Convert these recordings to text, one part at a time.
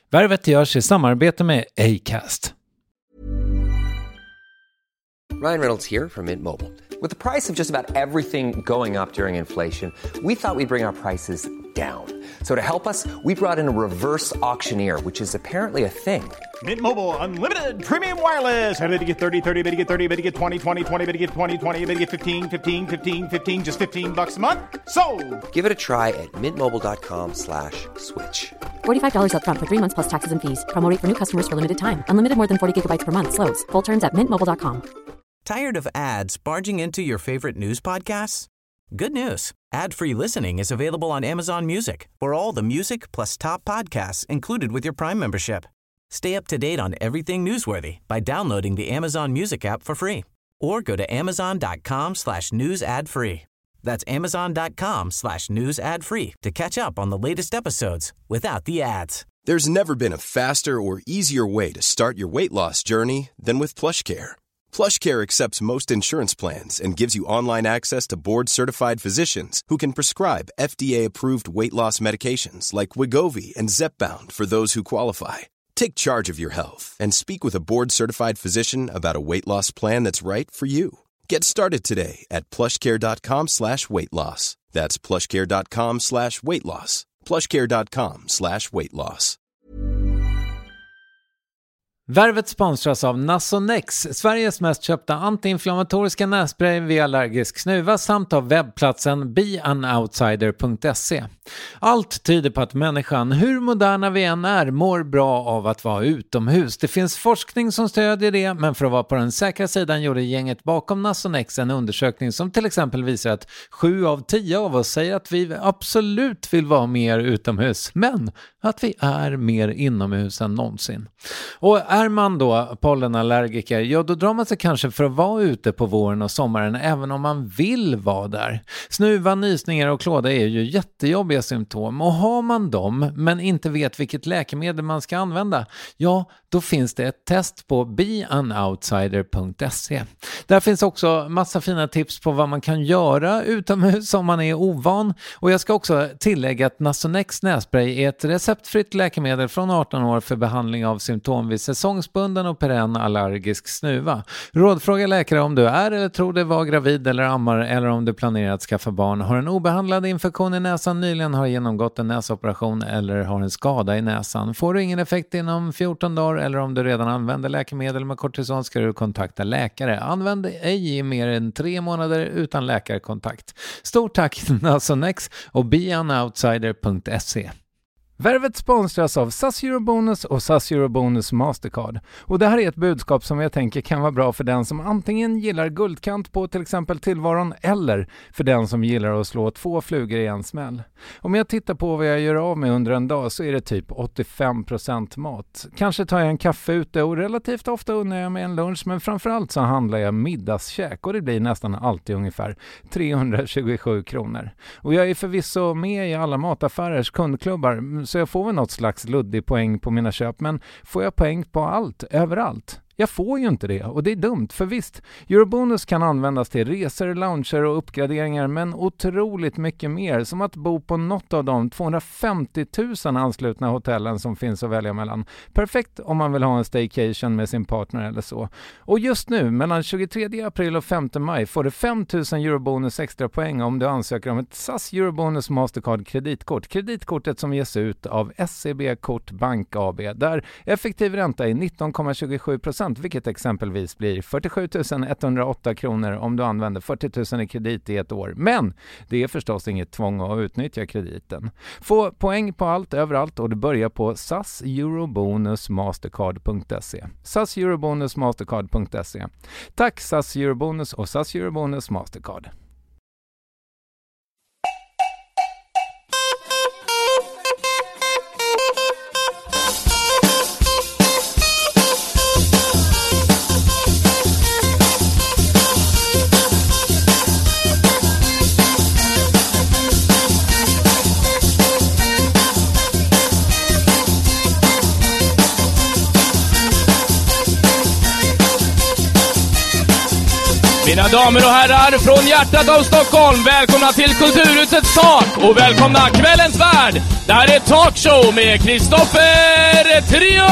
Värvet görs i samarbete med Acast. Ryan Reynolds here from Mint Mobile. With the price of just about everything going up during inflation, we thought we'd bring our prices down. So to help us, we brought in a reverse auctioneer, which is apparently a thing. Mint Mobile Unlimited Premium Wireless. How to get 30, 30, bit to get 30, bit to get 20, 20, 20, bit to get 20, 20, bit to get 15, 15, 15, 15, just $15 a month? Sold! Give it a try at mintmobile.com/switch. $45 up front for 3 months plus taxes and fees. Promo rate for new customers for limited time. Unlimited more than 40 gigabytes per month. Slows full terms at mintmobile.com. Tired of ads barging into your favorite news podcasts? Good news. Ad-free listening is available on Amazon Music for all the music plus top podcasts included with your Prime membership. Stay up to date on everything newsworthy by downloading the Amazon Music app for free or go to amazon.com/news ad free. That's amazon.com/news ad free to catch up on the latest episodes without the ads. There's never been a faster or easier way to start your weight loss journey than with PlushCare. PlushCare accepts most insurance plans and gives you online access to board-certified physicians who can prescribe FDA-approved weight loss medications like Wegovy and Zepbound for those who qualify. Take charge of your health and speak with a board-certified physician about a weight loss plan that's right for you. Get started today at plushcare.com/weightloss. That's plushcare.com/weightloss. plushcare.com/weightloss. Värvet sponsras av Nasonex, Sveriges mest köpta antiinflammatoriska nässpray vid allergisk snuva samt av webbplatsen beanoutsider.se. Allt tyder på att människan, hur moderna vi än är, mår bra av att vara utomhus. Det finns forskning som stödjer det, men för att vara på den säkra sidan gjorde gänget bakom Nasonex en undersökning som till exempel visar att 7 av 10 av oss säger att vi absolut vill vara mer utomhus, men att vi är mer inomhus än någonsin. Och är man då pollenallergiker, ja då drar man sig kanske för att vara ute på våren och sommaren även om man vill vara där. Snuva, nysningar och klåda är ju jättejobbiga symptom, och har man dem men inte vet vilket läkemedel man ska använda, ja då finns det ett test på beanoutsider.se. Där finns också massa fina tips på vad man kan göra utomhus om man är ovan, och jag ska också tillägga att Nasonex nässpray är ett receptfritt läkemedel från 18 år för behandling av symptom vid säsongsbunden och perenn allergisk snuva. Rådfråga läkare om du är eller tror dig vara gravid eller ammar, eller om du planerar att skaffa barn, har en obehandlad infektion i näsan, nyligen har genomgått en näsoperation eller har en skada i näsan. Får du ingen effekt inom 14 dagar eller om du redan använder läkemedel med kortison ska du kontakta läkare. Använd ej i mer än 3 månader utan läkarkontakt. Stort tack Nasonex och beanoutsider.se. Värvet sponsras av SAS Eurobonus och SAS Eurobonus Mastercard. Och det här är ett budskap som jag tänker kan vara bra för den som antingen gillar guldkant på till exempel tillvaron, eller för den som gillar att slå 2 flugor i en smäll. Om jag tittar på vad jag gör av med under en dag så är det typ 85% mat. Kanske tar jag en kaffe ute och relativt ofta unnar jag mig en lunch, men framförallt så handlar jag middagskäk och det blir nästan alltid ungefär 327 kronor. Och jag är förvisso med i alla mataffärers kundklubbar, så jag får väl något slags luddig poäng på mina köp, men får jag poäng på allt, överallt? Jag får ju inte det, och det är dumt, för visst, Eurobonus kan användas till resor, lounger och uppgraderingar, men otroligt mycket mer, som att bo på något av de 250 000 anslutna hotellen som finns att välja mellan. Perfekt om man vill ha en staycation med sin partner eller så. Och just nu, mellan 23 april och 5 maj, får du 5 000 Eurobonus extra poäng om du ansöker om ett SAS Eurobonus Mastercard kreditkort. Kreditkortet som ges ut av SEB Kort Bank AB, där effektiv ränta är 19,27%. Vilket exempelvis blir 47 108 kronor om du använder 40 000 i kredit i ett år. Men det är förstås inget tvång att utnyttja krediten. Få poäng på allt överallt och du börjar på saseurobonusmastercard.se. saseurobonusmastercard.se. Tack SAS Eurobonus och SAS Eurobonus Mastercard. Mina damer och herrar, från hjärtat av Stockholm, välkomna till Kulturhusets tak och välkomna kvällens värld. Det här är Talkshow med Kristoffer Trio!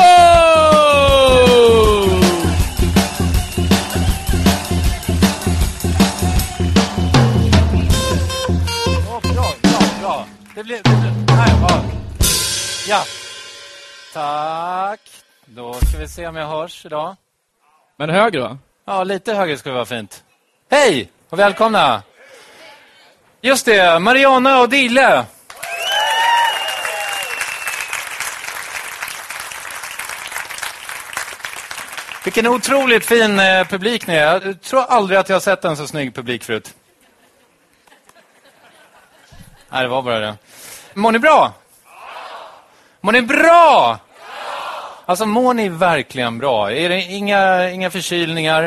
Bra. Det blir här, ja. Tack. Då ska vi se om jag hörs idag. Men högre va? Ja, lite högre skulle vara fint. Hej och välkomna. Just det, Mariana och Dille. Vilken otroligt fin publik ni är. Jag tror aldrig att jag har sett en så snygg publik förut. Nej, det var bara det. Mår ni bra? Mår ni bra? Alltså, mår ni verkligen bra? Är det inga förkylningar?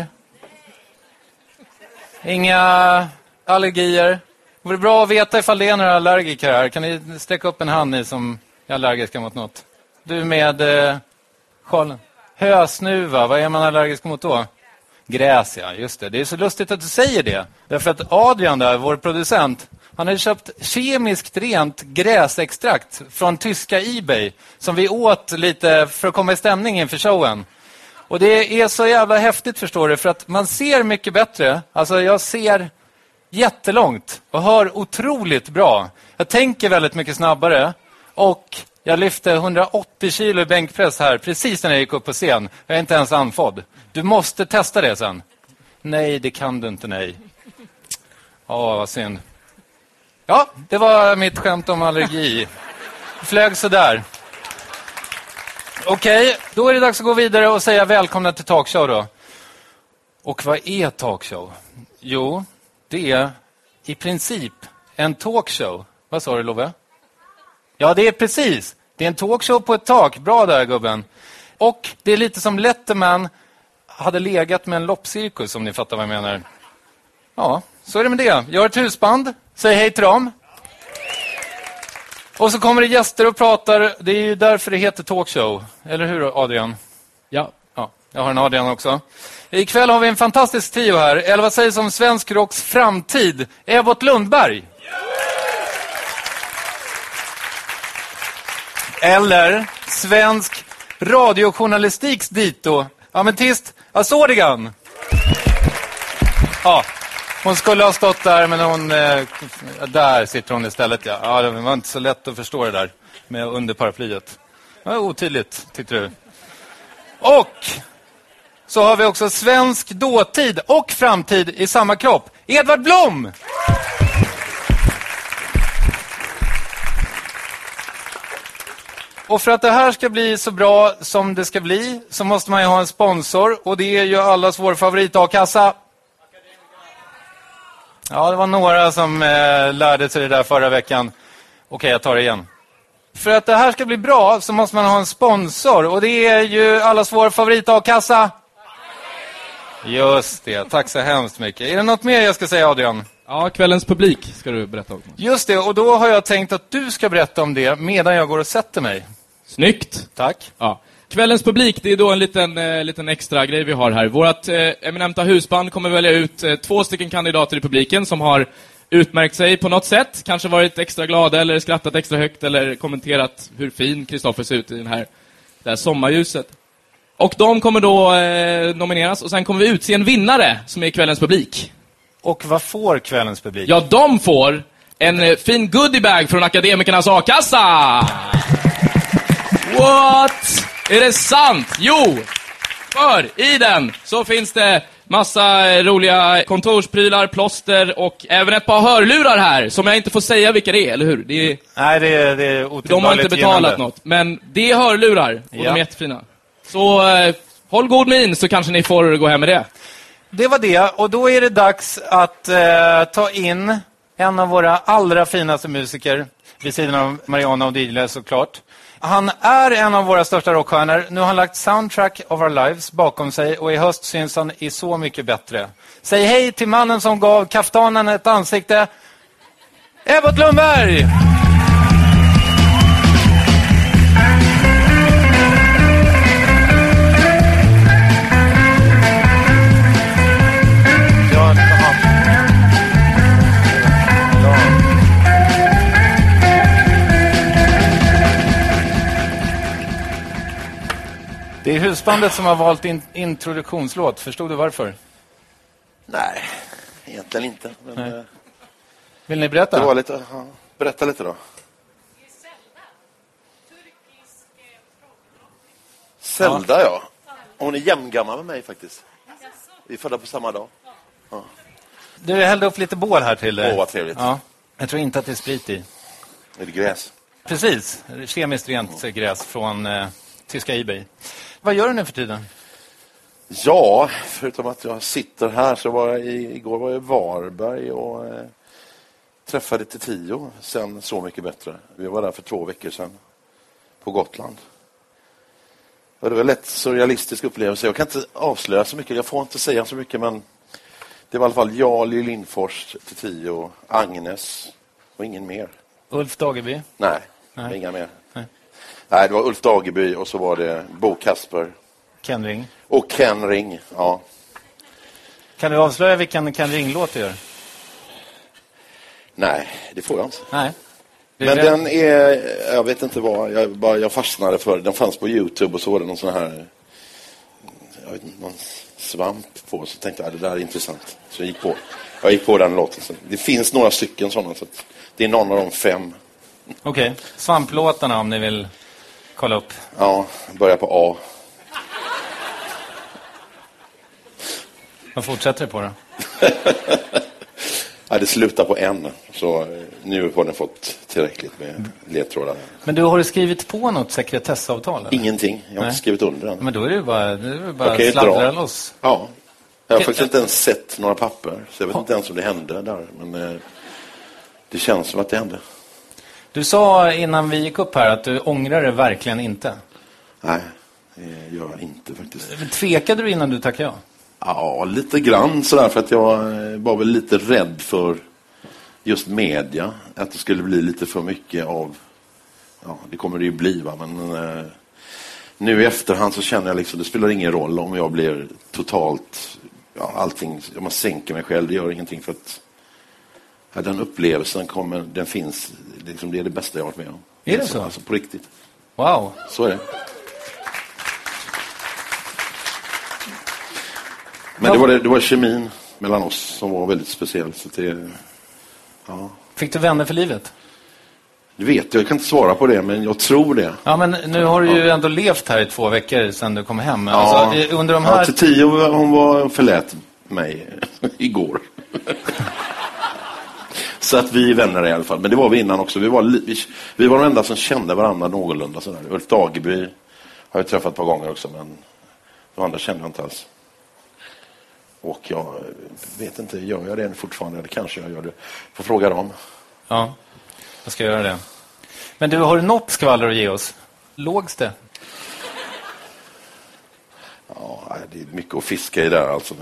Inga allergier? Vore det bra att veta ifall det är några allergiker här? Kan ni sträcka upp en hand ni som är allergiska mot något? Du med sjalen. Hösnuva, vad är man allergisk mot då? Gräs, ja, just det. Det är så lustigt att du säger det. Därför att Adrian där, vår producent, han har köpt kemiskt rent gräsextrakt från tyska eBay som vi åt lite för att komma i stämning inför showen. Och det är så jävla häftigt, förstår du, för att man ser mycket bättre. Alltså jag ser jättelångt och hör otroligt bra. Jag tänker väldigt mycket snabbare och jag lyfte 180 kilo i bänkpress här precis när jag gick upp på scen. Jag är inte ens andfådd. Du måste testa det sen. Nej, det kan du inte, nej. Vad synd. Ja, det var mitt skämt om allergi. Flög så där. Okej, då är det dags att gå vidare och säga välkomna till Talkshow då. Och vad är Talkshow? Jo, det är i princip en talkshow. Vad sa du, Love? Ja, det är precis. Det är en talkshow på ett tak. Bra där, gubben. Och det är lite som Letterman hade legat med en loppcirkus, om ni fattar vad jag menar. Ja, så är det med det. Jag har ett husband. Säg hej till dem. Och så kommer det gäster och pratar. Det är ju därför det heter talkshow. Eller hur, Adrian? Ja. Jag har en Adrian också. Ikväll har vi en fantastisk trio här. Eller vad sägs om svensk rocks framtid? Evert Lundberg. Eller svensk radiojournalistiks dito. Ametist Azorigan. Ja, hon skulle ha stått där, men hon... där sitter hon istället, ja. Ja, det var inte så lätt att förstå det där med under paraplyet. Det var otydligt, tyckte du. Och så har vi också svensk dåtid och framtid i samma kropp. Edvard Blom! Och för att det här ska bli så bra som det ska bli så måste man ju ha en sponsor. Och det är ju allas vår favorit A-kassa. Ja, det var några som lärde sig det där förra veckan. Okej, jag tar det igen. För att det här ska bli bra så måste man ha en sponsor. Och det är ju allas vår favorit A-kassa. Just det, tack så hemskt mycket. Är det något mer jag ska säga, Adrian? Ja, kvällens publik ska du berätta om. Just det, och då har jag tänkt att du ska berätta om det medan jag går och sätter mig. Snyggt. Tack. Ja. Kvällens publik, det är då en liten extra grej vi har här. Vårat eminenta husband kommer välja ut 2 stycken kandidater i publiken som har utmärkt sig på något sätt. Kanske varit extra glada eller skrattat extra högt eller kommenterat hur fin Kristoffer ser ut i det här sommarljuset. Och de kommer då nomineras och sen kommer vi utse en vinnare som är kvällens publik. Och vad får kvällens publik? Ja, de får en fin goodiebag från Akademikernas A-kassa. What? Är det sant? Jo, för i den så finns det massa roliga kontorsprylar, plåster och även ett par hörlurar här som jag inte får säga vilka det är, eller hur? Nej, det är otillbörligt. De har inte betalat något, men det är hörlurar och de är jättefina. Så håll god min så kanske ni får gå hem med det. Det var det, och då är det dags att ta in en av våra allra finaste musiker vid sidan av Mariana och Dille, såklart. Han är en av våra största rockstjärnor. Nu har han lagt Soundtrack of Our Lives bakom sig och i höst syns han i Så mycket bättre. Säg hej till mannen som gav kaftanen ett ansikte. Evert Lundberg! Ja, Det är husbandet som har valt introduktionslåt. Förstod du varför? Nej, egentligen inte. Men, vill ni berätta? Det var lite, berätta lite då. Zelda, ja. Hon är jämngammal med mig faktiskt. Vi är födda på samma dag. Ja. Du hällde upp lite bål här till dig. Vad trevligt. Ja. Jag tror inte att det är sprit i. Är det gräs? Precis, kemiskt rent gräs från tyska eBay. Vad gör du nu för tiden? Ja, förutom att jag sitter här så var jag igår var jag i Varberg och träffade Tio sen Så mycket bättre. Vi var där för 2 veckor sedan på Gotland. Och det var lätt surrealistisk upplevelse. Jag kan inte avslöja så mycket, jag får inte säga så mycket, men det var i alla fall jag, Lill Lindfors, Tio, Agnes och ingen mer. Ulf Dageby? Nej. Inga mer. Nej, det var Ulf Dageby och så var det Bo Kasper. Ken Ring. Och Ken Ring, ja. Kan du avslöja vilken Ken Ring-låt du gör? Nej, det får jag inte. Nej. Men den är, jag vet inte vad, jag fastnade för. Den fanns på YouTube och så var det någon sån här, jag vet inte, någon svamp på. Så tänkte jag, det där är intressant. Så jag gick på den låten. Så det finns några stycken sådana, så att det är någon av de 5. Okej, svamplåtarna om ni vill kolla upp. Ja, börja på A. Vad fortsätter det på då? Ja, det slutar på N. Så nu har den fått tillräckligt med ledtrådar. Men du har skrivit på något sekretessavtal? Eller? Ingenting, jag har inte skrivit under den. Men då är det bara sladdra loss. Ja, jag har faktiskt inte ens sett några papper. Så jag vet inte ens om det hände där. Men det känns som att det hände. Du sa innan vi gick upp här att du ångrar det verkligen inte. Nej, det gör jag inte faktiskt. Tvekade du innan du tackade ja? Ja, lite grann sådär, för att jag var väl lite rädd för just media. Att det skulle bli lite för mycket av, ja, det kommer det ju bli, va? Men nu i efterhand så känner jag liksom, det spelar ingen roll om jag blir totalt, ja, allting, om man sänker mig själv, det gör ingenting, för att ja, den upplevelsen den finns, liksom, det är det bästa jag har varit med om. Är det så? Alltså på riktigt. Wow. Så är det. Men det var kemin mellan oss som var väldigt speciell. Så det, ja. Fick du vänner för livet? Du vet, jag kan inte svara på det, men jag tror det. Ja, men nu har du ju ändå levt här i 2 veckor sedan du kom hem. Ja, alltså, under de här... till 10 hon var förlät mig igår. Så att vi är vänner i alla fall. Men det var vi innan också. Vi var de enda som kände varandra någorlunda. Sådär. Ulf Dageby har jag träffat ett par gånger också, men de andra kände jag inte alls. Och jag vet inte, gör jag det fortfarande? Eller kanske jag gör det. Får fråga dem. Ja, jag ska göra det. Men du, har du något skvaller att ge oss? Lågs det? Ja, det är mycket att fiska i där. Alltså,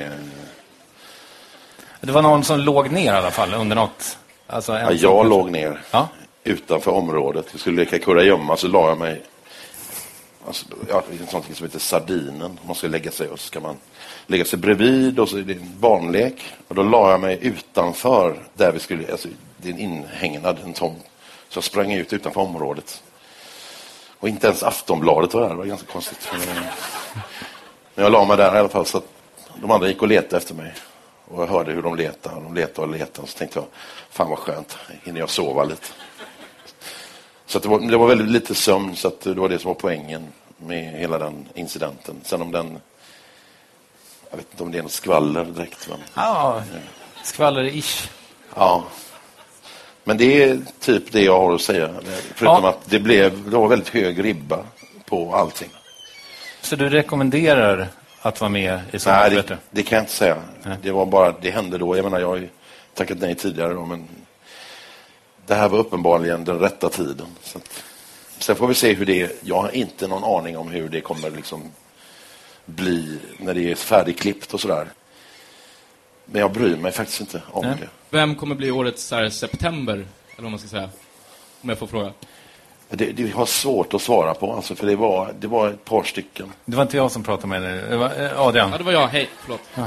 Det var någon som låg ner i alla fall under något. Alltså, ja, jag låg ner utanför området. Vi skulle leka kurragömma, så la jag mig. Alltså, ja, det är en sån som heter sardinen. Man ska lägga sig och så ska man lägga sig bredvid och så är det en barnlek. Och då la jag mig utanför där vi skulle, alltså det är en inhägnad, en tom. Så jag sprang ut utanför området. Och inte ens Aftonbladet var där, det var ganska konstigt. Men jag la mig där i alla fall, så att de andra gick och letade efter mig. Och jag hörde hur de letade. De letade och letade. Så tänkte jag, fan vad skönt, hinner jag sova lite. Så att det var väldigt lite sömn, så att det var det som var poängen med hela den incidenten. Sen om den, jag vet inte om det är något skvaller direkt. Men, ja, skvaller-ish. Ja, men det är typ det jag har att säga. Förutom att det var väldigt hög ribba på allting. Så du rekommenderar att vara med i sånt? Nej, det kan jag inte säga. Nej. Det var bara, det hände då. Jag menar, jag har ju tackat nej tidigare då, men det här var uppenbarligen den rätta tiden. Så att, sen får vi se hur det är. Jag har inte någon aning om hur det kommer liksom bli när det är färdigklippt och sådär. Men jag bryr mig faktiskt inte om det. Vem kommer bli årets september, eller vad man ska säga? Om jag får fråga. Det har svårt att svara på, alltså, för det var ett par stycken. Det var inte jag som pratade med dig. Det var Adrian. Ja, det var jag. Hej, förlåt. Ja.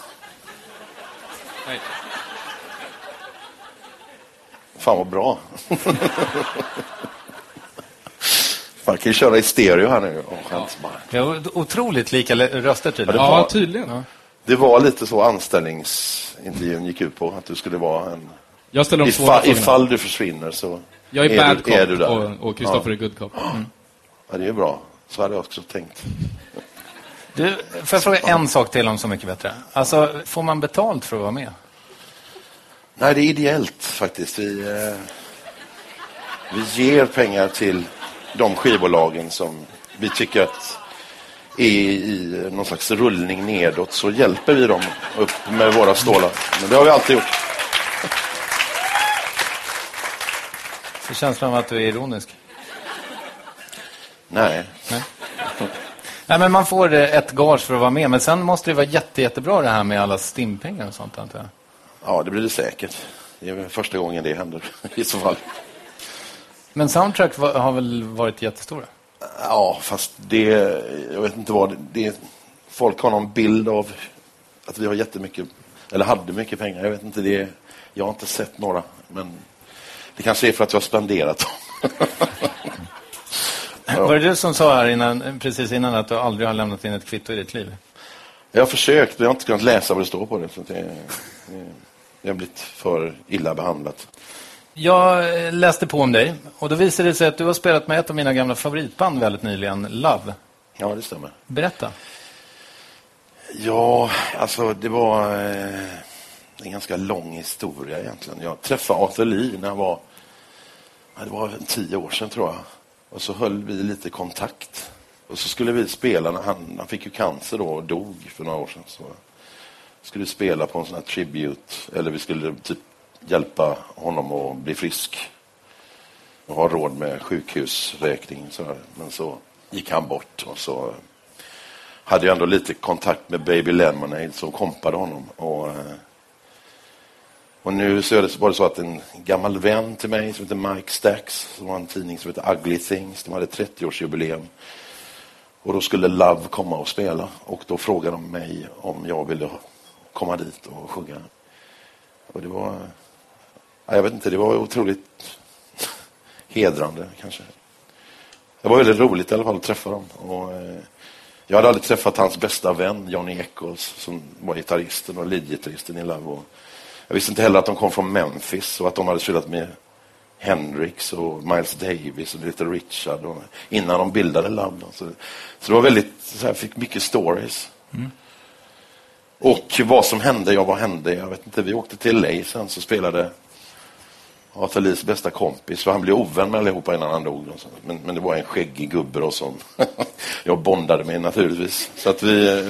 Hej. Fan vad bra. Man kan ju köra i stereo här nu. Ja, otroligt lika röster tydligen. Ja, tydligen. Ja. Det var lite så anställningsintervjun gick ut på. Att du skulle vara en... Jag ställer ifall du försvinner så jag är bad är du cop där. och Kristoffer är good cop. Ja, det är bra. Så hade jag också tänkt. Du, får jag fråga en sak till om Så mycket bättre? Alltså, får man betalt för att vara med? Nej, det är ideellt faktiskt. Vi ger pengar till de skivbolagen som vi tycker att är i någon slags rullning nedåt, så hjälper vi dem upp med våra stålar. Men det har vi alltid gjort. Så känslan av att du är ironisk? Nej. Nej, men man får ett gage för att vara med. Men sen måste det vara jättebra det här med alla stimpengar och sånt, antar jag. Ja, det blir det säkert. Det är första gången det händer i så fall. Men soundtrack har väl varit jättestora? Ja, fast jag vet inte vad det folk har någon bild av att vi har jättemycket, eller hade mycket pengar. Jag vet inte, jag har inte sett några, men det kanske är för att jag har spenderat dem. Ja. Var det du som sa här precis innan att du aldrig har lämnat in ett kvitto i ditt liv? Jag har försökt, men jag har inte kunnat läsa vad det står på det. Så jag har blivit för illa behandlat. Jag läste på om dig och då visade det sig att du har spelat med ett av mina gamla favoritband väldigt nyligen, Love. Ja, det stämmer. Berätta. Ja, alltså det var en ganska lång historia egentligen. Jag träffade Arthur Lee när det var 10 år sedan tror jag. Och så höll vi lite kontakt. Och så skulle vi spela, när han fick ju cancer då och dog för några år sedan. Så skulle vi spela på en sån här tribute, eller vi skulle typ hjälpa honom att bli frisk och ha råd med sjukhusräkning. Men så gick han bort och så hade jag ändå lite kontakt med Baby Lemonade som kompade honom. Och nu så var det så att en gammal vän till mig som heter Mike Stax, som har en tidning som heter Ugly Things, de hade 30-årsjubileum. Och då skulle Love komma och spela. Och då frågade de mig om jag ville komma dit och sjunga. Och det var... Jag vet inte, det var otroligt hedrande kanske. Det var väldigt roligt i alla fall att träffa dem. Och jag hade aldrig träffat hans bästa vän, Johnny Echols, som var gitarristen och leadgitarristen i Love. Och jag visste inte heller att de kom från Memphis och att de hade spelat med Hendrix och Miles Davis och Little Richard och innan de bildade Love. Så det var väldigt, så här, fick mycket stories. Mm. Och vad som hände, vad hände? Jag vet inte, vi åkte till LA sen så spelade Arthur Lees bästa kompis, för han blev ovän med allihopa innan han dog. Men det var en skäggig gubbe då som jag bondade med naturligtvis. Så att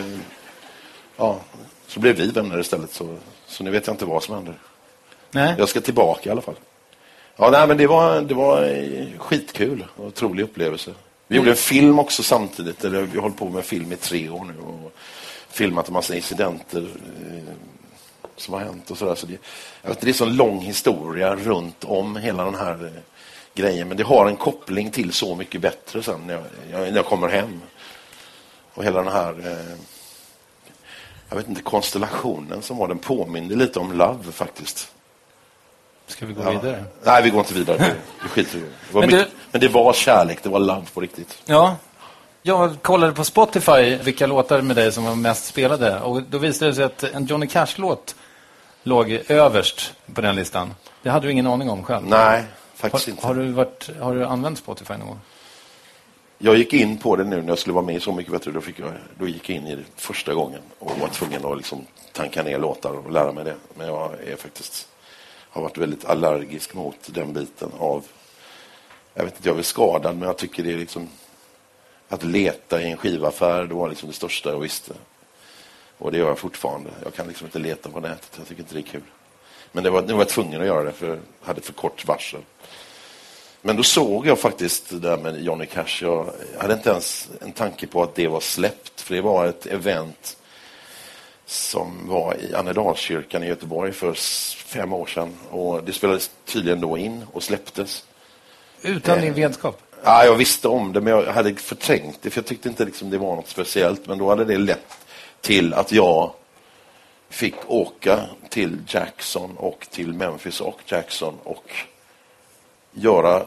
så blev vi vänner istället. Så nu vet jag inte vad som händer. Nej. Jag ska tillbaka i alla fall. Ja, nej, men det var skitkul och otrolig upplevelse. Vi gjorde en film också samtidigt. Eller vi har hållit på med film i 3 år nu och filmat en massa incidenter som har hänt och sådär. Så det är en sån lång historia runt om hela den här grejen. Men det har en koppling till Så mycket bättre sen när jag kommer hem. Och hela den här jag vet inte, konstellationen som var, den påminner lite om Love faktiskt. Ska vi gå vidare? Nej, vi går inte vidare. Vi skiter i det. Men det var kärlek, det var Love på riktigt. Ja. Jag kollade på Spotify vilka låtar med dig som var mest spelade. Och då visade det sig att en Johnny Cash-låt låg överst på den listan. Det hade du ingen aning om själv. Nej, faktiskt inte. Har du använt Spotify någon gång? Jag gick in på det nu när jag skulle vara med Så mycket bättre. Då gick jag in i det första gången och var tvungen att liksom tanka ner låtar och lära mig det. Men jag har varit väldigt allergisk mot den biten av... Jag vet inte, jag är skadad, men jag tycker det är liksom... Att leta i en skivaffär, det var liksom det största jag visste. Och det gör jag fortfarande. Jag kan liksom inte leta på nätet, jag tycker inte det är kul. Men nu var jag tvungen att göra det, för jag hade för kort varsel. Men då såg jag faktiskt det där med Johnny Cash. Jag hade inte ens en tanke på att det var släppt. För det var ett event som var i Annedalskyrkan i Göteborg för 5 år sedan. Och det spelades tydligen då in och släpptes. Utan din vetskap? Ja, jag visste om det, men jag hade förträngt det. För jag tyckte inte liksom det var något speciellt. Men då hade det lett till att jag fick åka till Jackson och till Memphis och Jackson och göra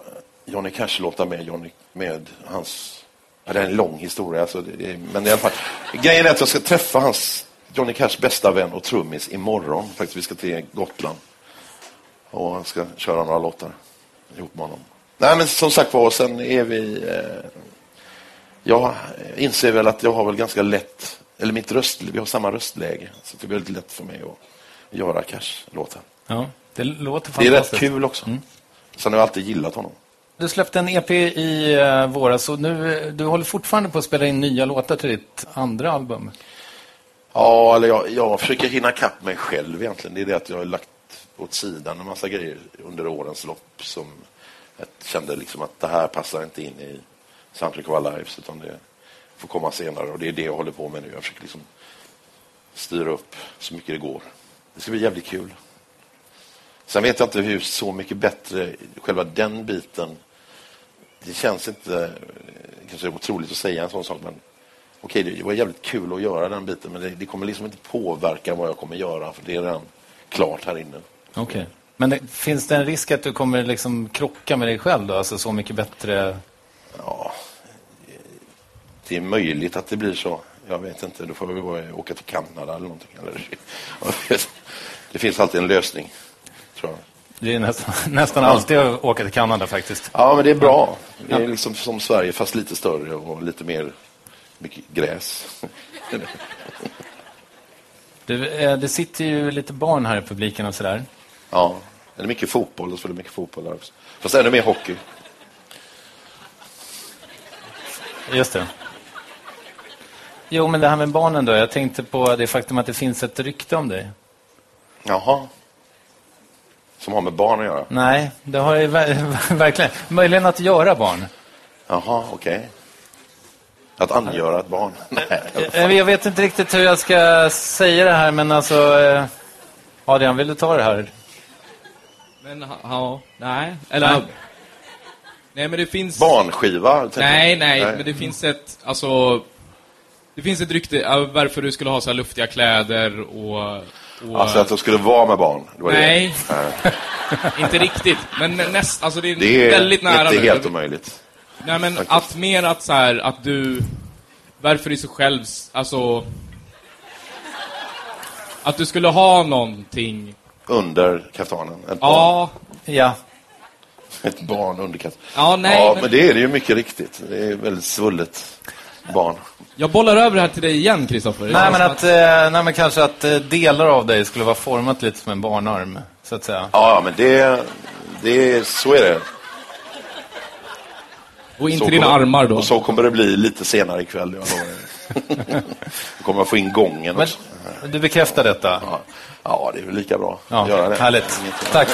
Johnny Cash-låtar med hans... Ja, det är en lång historia. Alltså men i alla fall, grejen är att jag ska träffa Johnny Cash bästa vän och trummis imorgon. Faktiskt, vi ska till Gotland. Och han ska köra några låtar ihop med honom. Nej, men som sagt var, sen är vi... jag inser väl att jag har väl ganska lätt... Eller vi har samma röstläge. Så det är väldigt lätt för mig att göra Cash-låtar. Ja, det låter fantastiskt. Det är rätt kul också. Sen har jag alltid gillat honom. Du släppte en EP i våras och nu, du håller fortfarande på att spela in nya låtar till ditt andra album. Ja, eller jag försöker hinna kapp mig själv egentligen. Det är det att jag har lagt åt sidan en massa grejer under årens lopp som jag kände liksom att det här passar inte in i Soundtrack of Our Lives, utan det får komma senare, och det är det jag håller på med nu. Jag försöker liksom styra upp så mycket det går. Det ska bli jävligt kul. Sen vet jag inte hur så mycket bättre själva den biten. Det känns inte kanske otroligt att säga en sån sak, men okej, det var jävligt kul att göra den biten, men det kommer liksom inte påverka vad jag kommer göra, för det är redan klart här inne. Okej. Men finns det en risk att du kommer liksom krocka med dig själv då? Alltså så mycket bättre? Ja, det är möjligt att det blir så. Jag vet inte, då får vi åka till Kanada eller någonting. Det finns alltid en lösning, tror jag. Det är nästan alltid att åka till Kanada faktiskt. Ja, men det är bra. Det är liksom som Sverige, fast lite större och lite mer mycket gräs. Det sitter ju lite barn här i publiken och sådär. Ja, det är mycket fotboll, och så är det mycket fotboll där också. Fast är det mer hockey. Just det. Jo, men det här med barnen då. Jag tänkte på det faktum att det finns ett rykte om dig. Jaha. Som har med barn att göra? Nej, det har ju verkligen. Möjligen att göra barn. Jaha, okej. Att angöra ett barn? Nej. Jag vet inte riktigt hur jag ska säga det här, men alltså... Adrian, vill du ta det här? Men, nej. Eller... Nej, men det finns... Barnskiva? Nej, men det finns ett... Alltså... Det finns ett rykte varför du skulle ha så här luftiga kläder och... Alltså att du skulle vara med barn? Nej, inte riktigt. Men alltså det är väldigt nära. Det är helt omöjligt. Nej, men att mer att så här, att du... Varför är så själv... Alltså... Att du skulle ha någonting... Under kaftanen? Ja. Ett barn under kaftanen? Ja, nej. Ja, men det är det ju mycket riktigt. Det är väldigt svullet barn. Jag bollar över det här till dig igen, Kristoffer. Nej, men kanske att delar av dig skulle vara format lite som en barnarm, så att säga. Ja, men det så är det. Och inte dina armar då. Och så kommer det bli lite senare ikväll. Jag kommer att få in gången. Men du bekräftar detta? Ja, det är väl lika bra att göra det. Härligt. Tack.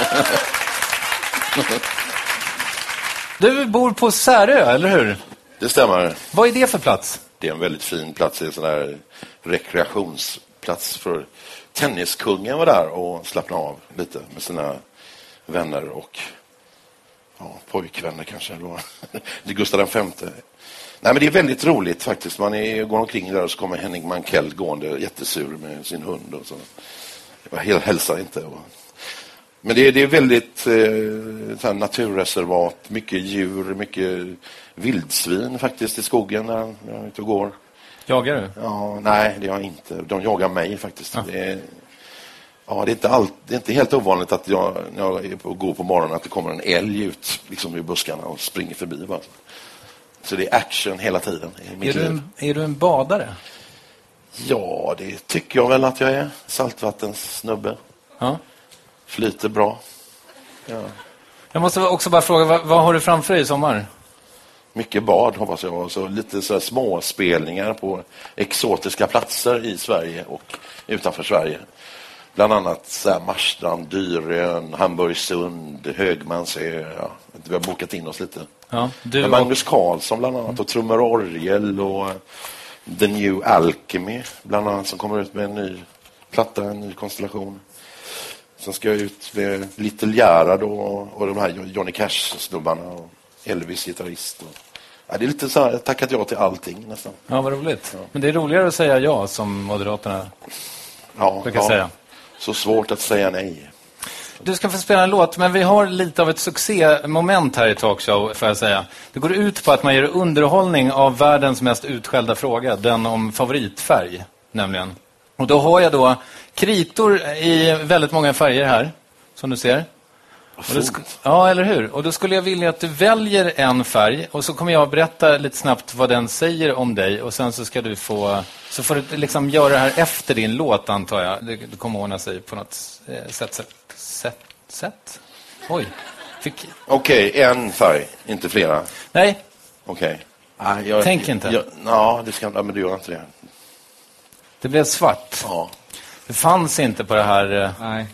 Du bor på Särö, eller hur? Det stämmer. Vad är det för plats? Det är en väldigt fin plats. Det är en sån här rekreationsplats för tenniskungen var där och slappna av lite med sina vänner och pojkvänner kanske. Det är Gustav V. Nej, men det är väldigt roligt faktiskt. Man går omkring där och så kommer Henning Mankell gående jättesur med sin hund. Och så. Jag hälsar inte. Men det är väldigt naturreservat, mycket djur, mycket vildsvin faktiskt i skogen när jag är ute och går. Jagar du? Ja, nej, det gör jag inte. De jagar mig faktiskt. Ja. Det är inte helt ovanligt att när jag är går på morgonen att det kommer en älg ut liksom i buskarna och springer förbi. Bara. Så det är action hela tiden. Är du en badare? Ja, det tycker jag väl att jag är. Saltvattensnubbe. Ja. Flyter bra. Ja. Jag måste också bara fråga, vad har du framför dig i sommar? Mycket bad hoppas jag. Och så lite så här små spelningar på exotiska platser i Sverige och utanför Sverige. Bland annat så här Marstrand, Dyrön, Hamburgsund, Högmansö. Ja. Vi har bokat in oss lite. Ja, med Magnus Carlsson bland annat och trummor och orgel och The New Alchemy bland annat som kommer ut med en ny platta, en ny konstellation. Sen ska jag ut med Little Gerhard och de här Johnny Cash-snubbarna och Elvis gitarrist. Ja, det är lite så här, tackat ja till allting nästan. Ja, vad roligt. Ja. Men det är roligare att säga ja som Moderaterna brukar säga. Så svårt att säga nej. Du ska få spela en låt, men vi har lite av ett succémoment här i Talkshow, får jag säga. Det går ut på att man gör underhållning av världens mest utskällda fråga, den om favoritfärg, nämligen. Och då har jag då kritor i väldigt många färger här, som du ser. Ja, eller hur? Och då skulle jag vilja att du väljer en färg och så kommer jag att berätta lite snabbt vad den säger om dig och sen så ska du få... Så får du liksom göra det här efter din låt, antar jag. Det kommer ordna sig på något sätt. Oj. Okej, en färg, inte flera. Nej. Okej. Tänk inte. Det ska, men du gör inte det. Det blev svart. Ja. Det fanns inte på det här... Nej.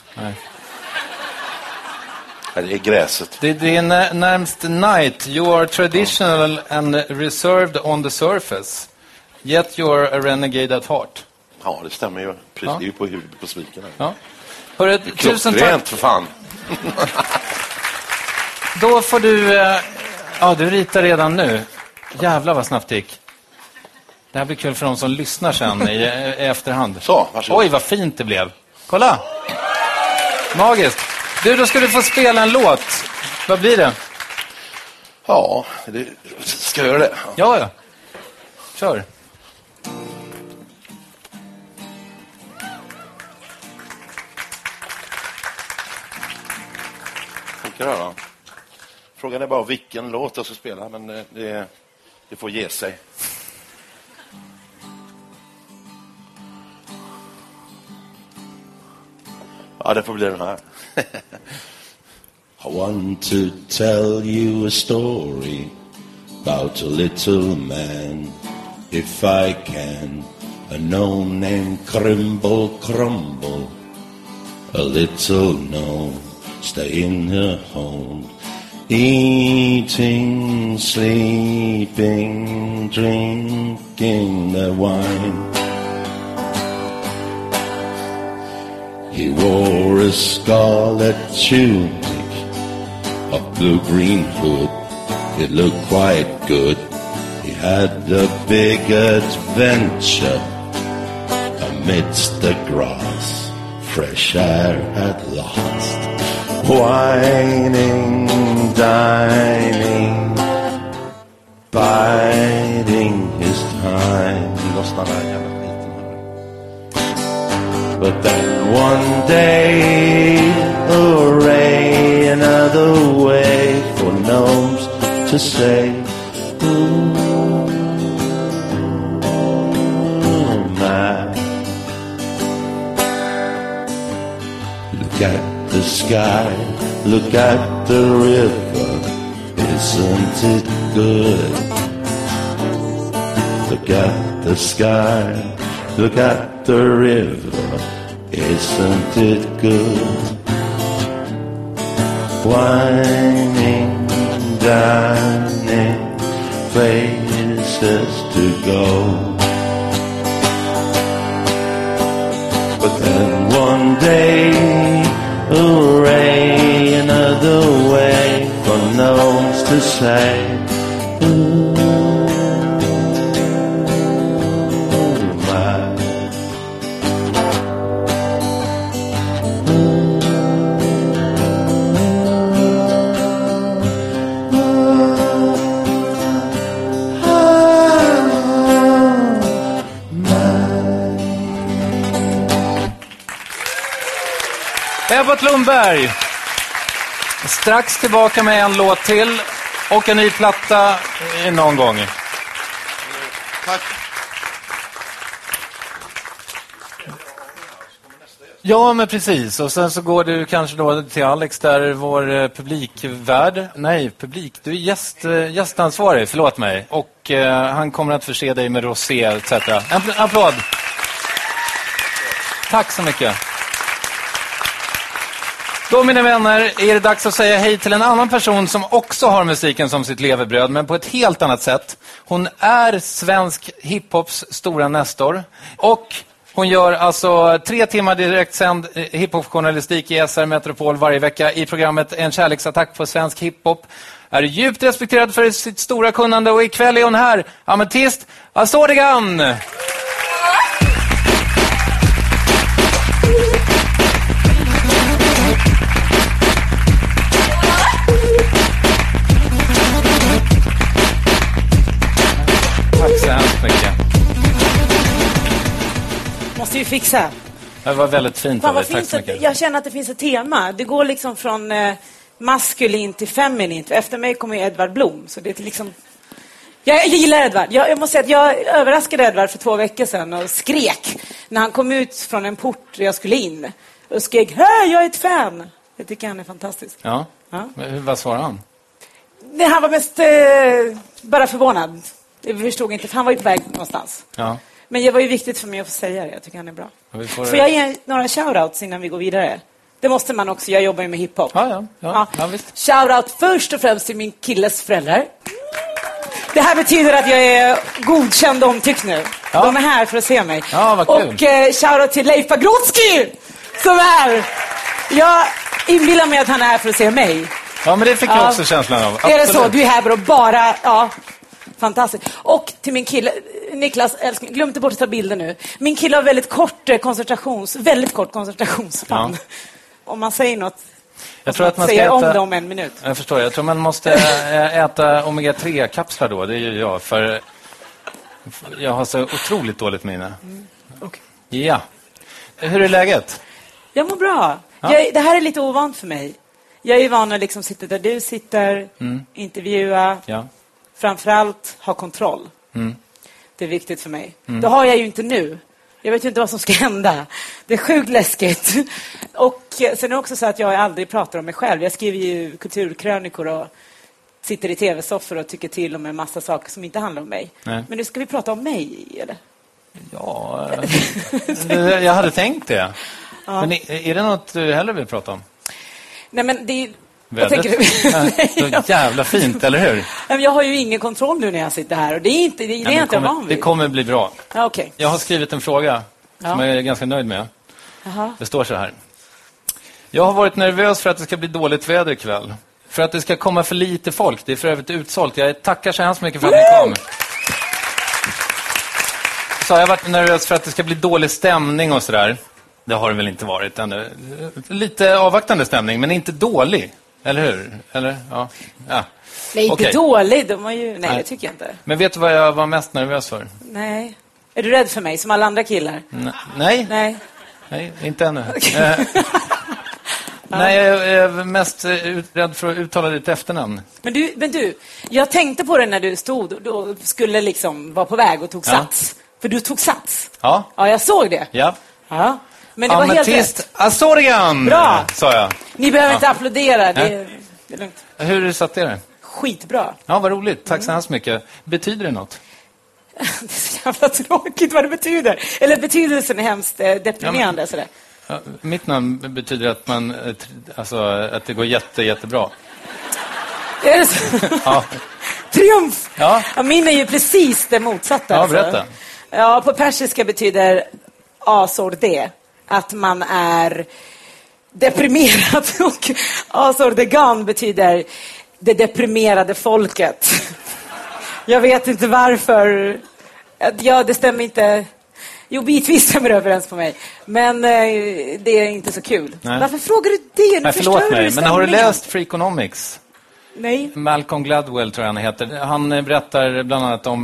Det är gräset. Det är närmast night. You are traditional and reserved on the surface. Yet you are a renegade at heart. Ja, det stämmer ju. Precis, det är ju på huvudet på spiken. Ja. Hörru, tusen tack. För fan. Då får du... du ritar redan nu. Jävlar vad snabbt det gick. Det här blir kul för de som lyssnar sen i efterhand. Så, varsågod. Oj, vad fint det blev. Kolla. Magiskt. Du, då ska du få spela en låt. Vad blir det? Ja, ska jag göra det? Ja. Kör. Funkar det då? Frågan är bara vilken låt jag ska spela, men det får ge sig. Ja, det får bli den här. I want to tell you a story about a little man, if I can. A gnome named Crumble Crumble, a little gnome stay in her home, eating, sleeping, drinking the wine. He wore a scarlet tunic of blue-green hood. It looked quite good. He had a big adventure amidst the grass, fresh air at last. Whining, dining, biding his time. But then one day, hooray, another way for gnomes to say, ooh, my. Look at the sky, look at the river, isn't it good? Look at the sky, look at the river, isn't it good? Whining, dining, places to go. But then one day, hooray, another way for gnomes to say, ooh, my. Ebbot Lundberg. Strax tillbaka med en låt till och en ny platta någon gång. Tack. Ja, men precis. Och sen så går du kanske då till Alex där, vår publikvärd. Nej, publik. Du är gästansvarig, förlåt mig. Och han kommer att förse dig med rosé, etc. En applåd. Tack så mycket. Då, mina vänner, är det dags att säga hej till en annan person som också har musiken som sitt levebröd, men på ett helt annat sätt. Hon är svensk hiphops stora nestor och hon gör alltså 3 timmar direktsänd hiphop-journalistik i SR Metropol varje vecka i programmet En kärleksattack på svensk hiphop. Är djupt respekterad för sitt stora kunnande och ikväll är hon här, Ametist Azordigan! måste ju fixa. Det var väldigt fint av dig. Tack så mycket. Jag känner att det finns ett tema. Det går liksom från maskulin till feminin. Efter mig kommer ju Edvard Blom. Så det är liksom... Jag gillar Edvard. Jag måste säga att jag överraskade Edvard för 2 veckor sedan och skrek när han kom ut från en port där jag skulle in. Och skrek, hej, jag är ett fan. Jag tycker han är fantastisk. Ja. Vad svarade han? Han var mest bara förvånad. Jag förstod inte, för han var ju på väg någonstans. Ja. Men det var ju viktigt för mig att få säga det. Jag tycker han är bra. Får jag ge några shoutouts innan vi går vidare? Det måste man också. Jag jobbar ju med hiphop. Ja, visst. Shoutout först och främst till min killes föräldrar. Det här betyder att jag är godkänd och omtyckt nu. Ja. De är här för att se mig. Ja, vad kul. Och shoutout till Leif Pagrotsky som är här. Jag inbillar mig att han är här för att se mig. Ja, men det fick jag också känslan av. Absolut. Är det så? Du är här för att bara... Ja, fantastiskt. Och till min kille, Niklas, älskling, glöm inte bort att ta bilder nu. Min kille har väldigt kort koncentrationsspann. Ja. Om man säger något... Jag tror att man ska säger äta... om det om 1 minut. Jag förstår. Jag tror man måste äta omega-3-kapslar då. Det gör jag, för jag har så otroligt dåligt minne. Okay. Ja. Hur är läget? Jag mår bra. Ja. Det här är lite ovant för mig. Jag är van att liksom sitta där du sitter, intervjua, framförallt ha kontroll. Det är viktigt för mig. Det har jag ju inte nu. Jag vet ju inte vad som ska hända. Det är sjukt läskigt. Och sen är det också så att jag aldrig pratar om mig själv. Jag skriver ju kulturkrönikor och sitter i tv-soffor och tycker till om en massa saker som inte handlar om mig. Nej. Men nu ska vi prata om mig, eller? Ja, jag hade tänkt det. Ja. Men är det något du hellre vill prata om? Nej, men det är... Vad tänker du? Så jävla fint, eller hur? Jag har ju ingen kontroll nu när jag sitter här. Och det är inte jag van vid. Det kommer bli bra. Ja, okay. Jag har skrivit en fråga som jag är ganska nöjd med. Aha. Det står så här. Jag har varit nervös för att det ska bli dåligt väder ikväll. För att det ska komma för lite folk. Det är för övrigt utsålt. Jag tackar så hemskt mycket för att ni kom. Så jag har varit nervös för att det ska bli dålig stämning och sådär. Det har det väl inte varit ännu. Lite avvaktande stämning, men inte dålig. Eller hur? Eller? Ja. Nej, inte dålig. De var ju... Nej, det tycker jag inte. Men vet du vad jag var mest nervös för? Nej. Är du rädd för mig, som alla andra killar? Nej. Nej, inte ännu. Nej, jag är mest rädd för att uttala ditt efternamn. Men du, jag tänkte på det när du stod och skulle liksom vara på väg och tog sats. För du tog sats. Ja. Ja, jag såg det. Ja. Men det var helt rätt. Azorian! Bra! Sa jag. Ni behöver inte applådera, det är lugnt. Hur satt det? Skitbra. Ja, vad roligt. Tack så hemskt mycket. Betyder det något? Det är så jävla tråkigt vad det betyder. Eller betydelsen är hemskt deprimerande. Sådär. Mitt namn betyder att att det går jättebra. Är det så? Ja. Triumf! Ja. Min är ju precis det motsatta. Ja, berätta. Ja, på persiska betyder azorde att man är deprimerad, och azordegan betyder det deprimerade folket. Jag vet inte varför. Ja, det stämmer inte. Jo, bitvis stämmer det överens på mig. Men det är inte så kul. Nej. Varför frågar du det? Nej, förlåt mig, men har du läst Freakonomics? Nej. Malcolm Gladwell tror jag han heter. Han berättar bland annat om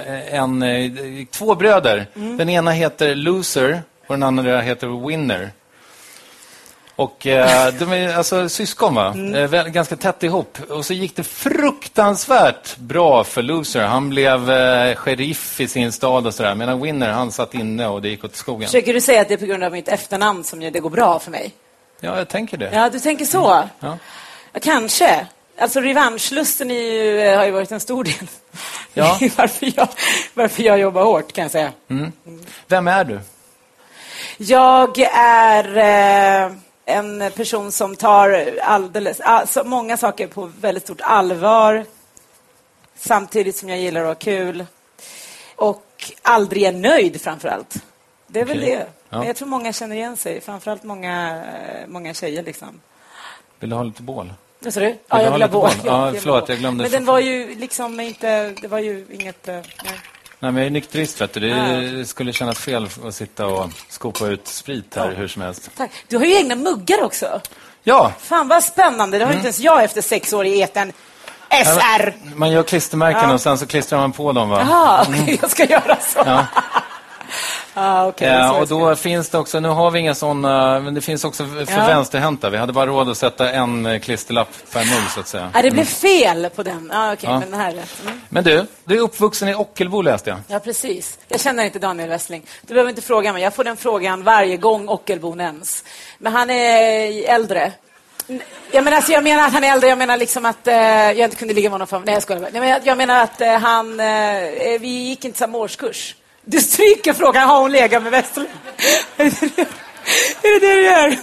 2 bröder. Den ena heter Loser och den andra heter Winner. Och de är alltså syskon, va? Ganska tätt ihop. Och så gick det fruktansvärt bra för Loser. Han blev sheriff i sin stad och sådär. Medan Winner, han satt inne och det gick åt skogen. Försöker du säga att det är på grund av mitt efternamn som det går bra för mig? Ja, jag tänker det. Ja, du tänker så? Ja. Ja, kanske. Alltså revanschlusten har ju varit en stor del. Ja. varför jag jobbar hårt, kan jag säga. Vem är du? Jag är en person som tar många saker på väldigt stort allvar. Samtidigt som jag gillar att ha kul. Och aldrig är nöjd, framförallt. Det är väl det. Ja. Jag tror många känner igen sig. Framförallt många tjejer liksom. Vill du ha lite bål? Vad sa du? Ja, jag vill ha bål. Ja, förlåt, jag glömde. Men den var ju liksom inte... Det var ju inget... Nej. Nej, men jag är nykterist, vet du. Det skulle kännas fel att sitta och skopa ut sprit här hur som helst. Tack. Du har ju egna muggar också. Ja. Fan, vad spännande. Det har inte ens jag efter 6 år i eten. SR. Man gör klistermärken och sen så klistrar man på dem, va? Jaha, jag ska göra så. Ja. Och då finns det också, nu har vi inga sådana, men det finns också för vänsterhänta. Vi hade bara råd att sätta en klisterlapp per mugg så att säga. Det blev fel på den. Men det här är rätt. Men du är uppvuxen i Ockelbo läste jag. Ja, precis. Jag känner inte Daniel Wessling. Du behöver inte fråga mig. Jag får den frågan varje gång Ockelbo nämns. Men han är äldre. Jag menar att han är äldre. Jag menar liksom att jag inte kunde ligga med honom för... Nej, jag skojar. Nej, jag menar att vi gick inte samma årskurs. Du stryker frågan, har hon legat med Wessling? Är det du gör?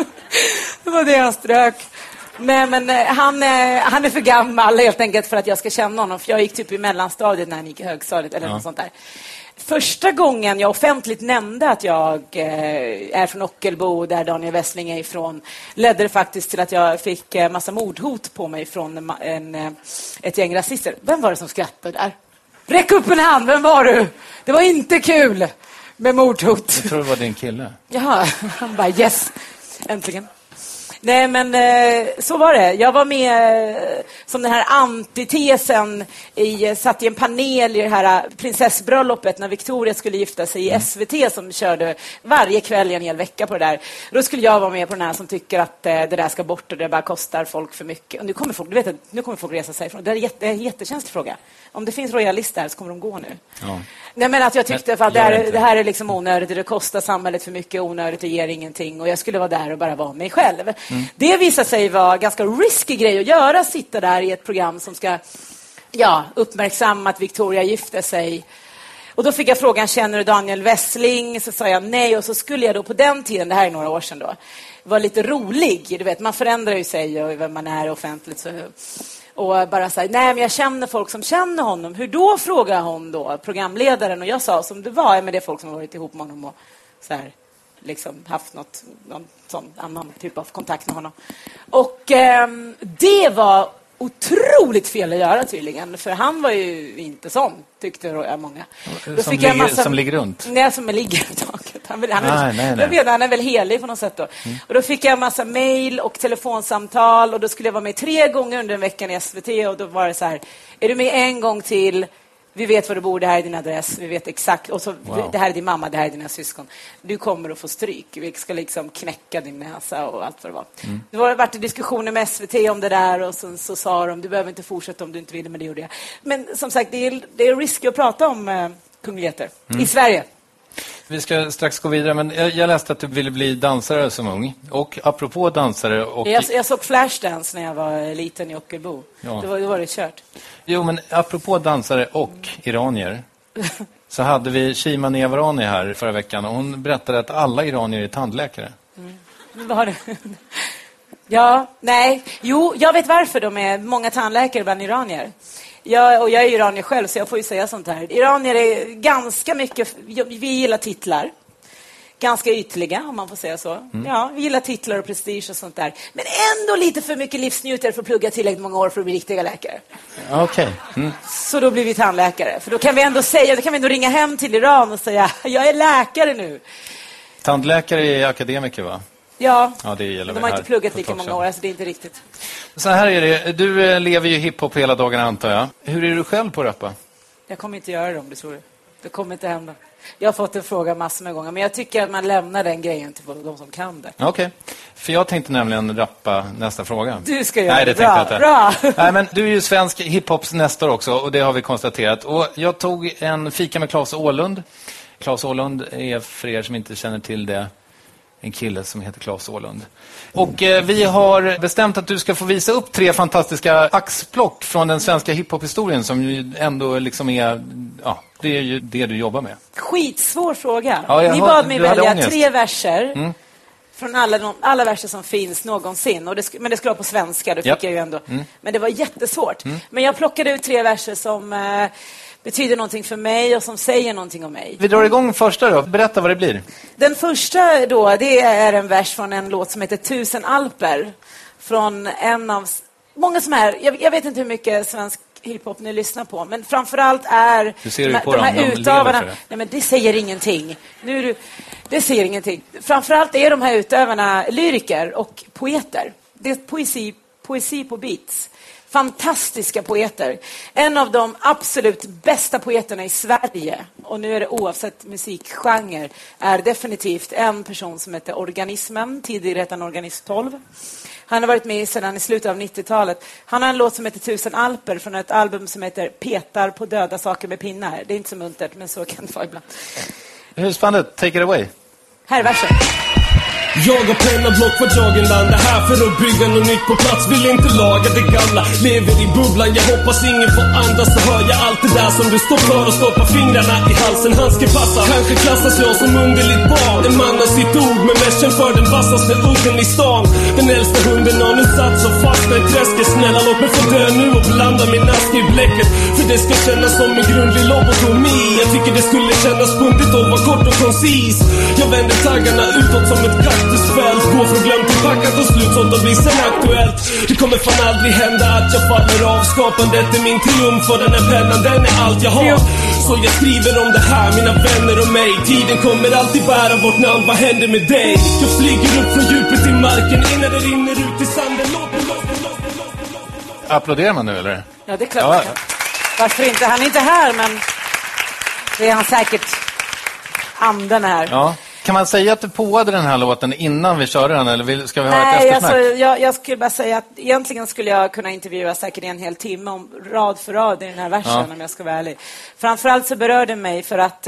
Det var det jag strök. Nej, men han är för gammal helt enkelt för att jag ska känna honom. För jag gick typ i mellanstadiet när han gick i högstadiet eller något sånt där. Första gången jag offentligt nämnde att jag är från Ockelbo, där Daniel Wessling är ifrån, ledde det faktiskt till att jag fick massa mordhot på mig från ett gäng rasister. Vem var det som skrattade där? Räck upp en hand, vem var du? Det var inte kul med mordhot. Jag tror det var din kille. Jaha, han bara yes, äntligen. Nej, men så var det. Jag var med som den här antitesen satt i en panel i det här prinsessbröllopet när Victoria skulle gifta sig i SVT som körde varje kväll i en hel vecka på det där. Då skulle jag vara med på den här som tycker att det där ska bort och det bara kostar folk för mycket. Och nu kommer folk, nu kommer folk resa sig ifrån. Det är en jättekänslig fråga. Om det finns royalister så kommer de gå nu. Ja. Nej, men att jag tyckte att det här är liksom onödigt. Det kostar samhället för mycket, onödigt och ger ingenting. Och jag skulle vara där och bara vara mig själv. Det visade sig vara ganska risky grej att göra. Sitta där i ett program som ska uppmärksamma att Victoria gifte sig. Och då fick jag frågan, känner du Daniel Wessling? Så sa jag nej. Och så skulle jag då på den tiden, det här är några år sedan då, var lite rolig. Du vet, man förändrar ju sig och vem man är offentligt så... Och bara säga, nej men jag känner folk som känner honom. Hur då, frågar hon då, programledaren. Och jag sa som det var, men det är folk som har varit ihop med honom och så här, liksom haft någon sån annan typ av kontakt med honom. Och det var otroligt fel att göra tydligen. För han var ju inte sån, tyckte många. Då fick jag som ligger runt? Nej, som ligger runt taket. Han är väl helig på något sätt då. Och då fick jag en massa mejl och telefonsamtal. Och då skulle jag vara med 3 gånger under en vecka i SVT. Och då var det så här, är du med en gång till... Vi vet var du bor, det här är din adress. Vi vet exakt. Och så, det här är din mamma, det här är dina syskon. Du kommer att få stryk. Vi ska liksom knäcka din näsa och allt vad det var. Det har varit diskussioner med SVT om det där. Och så sa de, du behöver inte fortsätta om du inte vill, men det gjorde jag. Men som sagt, det är risk att prata om kungligheter i Sverige. Vi ska strax gå vidare, men jag läste att du ville bli dansare som ung. Och apropå dansare... Och... Jag såg Flashdance när jag var liten i Ockelbo. Ja. Då var det kört. Jo, men apropå dansare och iranier så hade vi Shima Nevarani här förra veckan. Och hon berättade att alla iranier är tandläkare. Vad har du? Ja, nej. Jo, jag vet varför de är många tandläkare bland iranier. Jag är iranier själv, så jag får ju säga sånt här. Iranier är ganska mycket... Vi gillar titlar. Ganska ytliga, om man får säga så. Ja, vi gillar titlar och prestige och sånt där. Men ändå lite för mycket livsnjutare för att plugga tillräckligt många år för att bli riktiga läkare. Okej. Så då blir vi tandläkare. För då kan vi ändå säga, då kan vi ändå ringa hem till Iran och säga, jag är läkare nu. Tandläkare är akademiker, va? Ja, det gäller de har inte pluggat lika många år, alltså det är inte riktigt. Så här är det, du lever ju hiphop hela dagen antar jag. Hur är du själv på att rappa? Jag kommer inte göra det om du tror det. Det kommer inte hända. Jag har fått en fråga massor med gånger, men jag tycker att man lämnar den grejen till de som kan det. Okej, för jag tänkte nämligen rappa nästa fråga. Du ska göra det. Nej, det tänkte jag inte. Bra. Nej, men du är ju svensk hiphops nästor också, och det har vi konstaterat. Och jag tog en fika med Claes Åhlund. Claes Åhlund är, för er som inte känner till det, en kille som heter Claes Åhlund. Och vi har bestämt att du ska få visa upp 3 fantastiska axplock från den svenska hiphop-historien som ju ändå liksom är, det är ju det du jobbar med. Skitsvår fråga. Ja, ni bad mig välja 3 verser från alla verser som finns någonsin. Men det skulle vara på svenska, det fick jag ju ändå. Men det var jättesvårt. Men jag plockade ut 3 verser som... betyder någonting för mig och som säger någonting om mig. Vi drar igång första då. Berätta vad det blir. Den första då, det är en vers från en låt som heter 1000 alper. Från en av... Många som är... Jag vet inte hur mycket svensk hiphop ni lyssnar på, men framförallt är de här utövarna... Nej, men det säger ingenting. Det säger ingenting. Framförallt är de här utövarna lyriker och poeter. Det är poesi på beats. fantastiska poeter. En av de absolut bästa poeterna i Sverige, och nu är det oavsett musikgenre, är definitivt en person som heter Organismen, tidigare hette han Organism 12. Han har varit med sedan i slutet av 90-talet. Han har en låt som heter 1000 alper från ett album som heter Petar på döda saker med pinnar. Det är inte så muntert, men så kan det vara ibland. Husbandet, take it away. Här är versen. Jag har penna block för dagen landar här för att bygga något nytt på plats. Vill inte laga det gamla, lever i bubblan. Jag hoppas ingen får andas, så hör jag allt det där som du står för och stoppar fingrarna i halsen. Han ska passa, kanske klassas jag som underligt barn. En man har sitt ord med mäschen för den vassaste udden i stan. Den äldsta hunden har nu satt så fast med träsket. Snälla låt mig få dö nu och blanda min ask i bläcket. För det ska kännas som en grundlig lobotomi. Jag tycker det skulle kännas puntigt och vara kort och koncis. Jag vänder taggarna utåt som ett kaktusfält. Går från glömt till packat och slut sånt och blir sen aktuellt. Det kommer fan aldrig hända att jag faller av. Skapandet är min triumf och den här pennan, den är allt jag har. Så jag skriver om det här, mina vänner och mig. Tiden kommer alltid bära vårt namn, vad händer med dig? Jag flyger upp från djupet i marken innan det rinner ut i sanden. Applåderar man nu eller? Ja, det är klart. Ja. Varför inte? Han är inte här, men det är han säkert. Anden här. Ja. Kan man säga att du påade den här låten innan vi körde den, eller ska vi ha ett eftersnack? Nej, alltså, jag skulle bara säga att egentligen skulle jag kunna intervjua säkert en hel timme om rad för rad i den här versen, om jag ska vara ärlig. Framförallt så berörde mig för att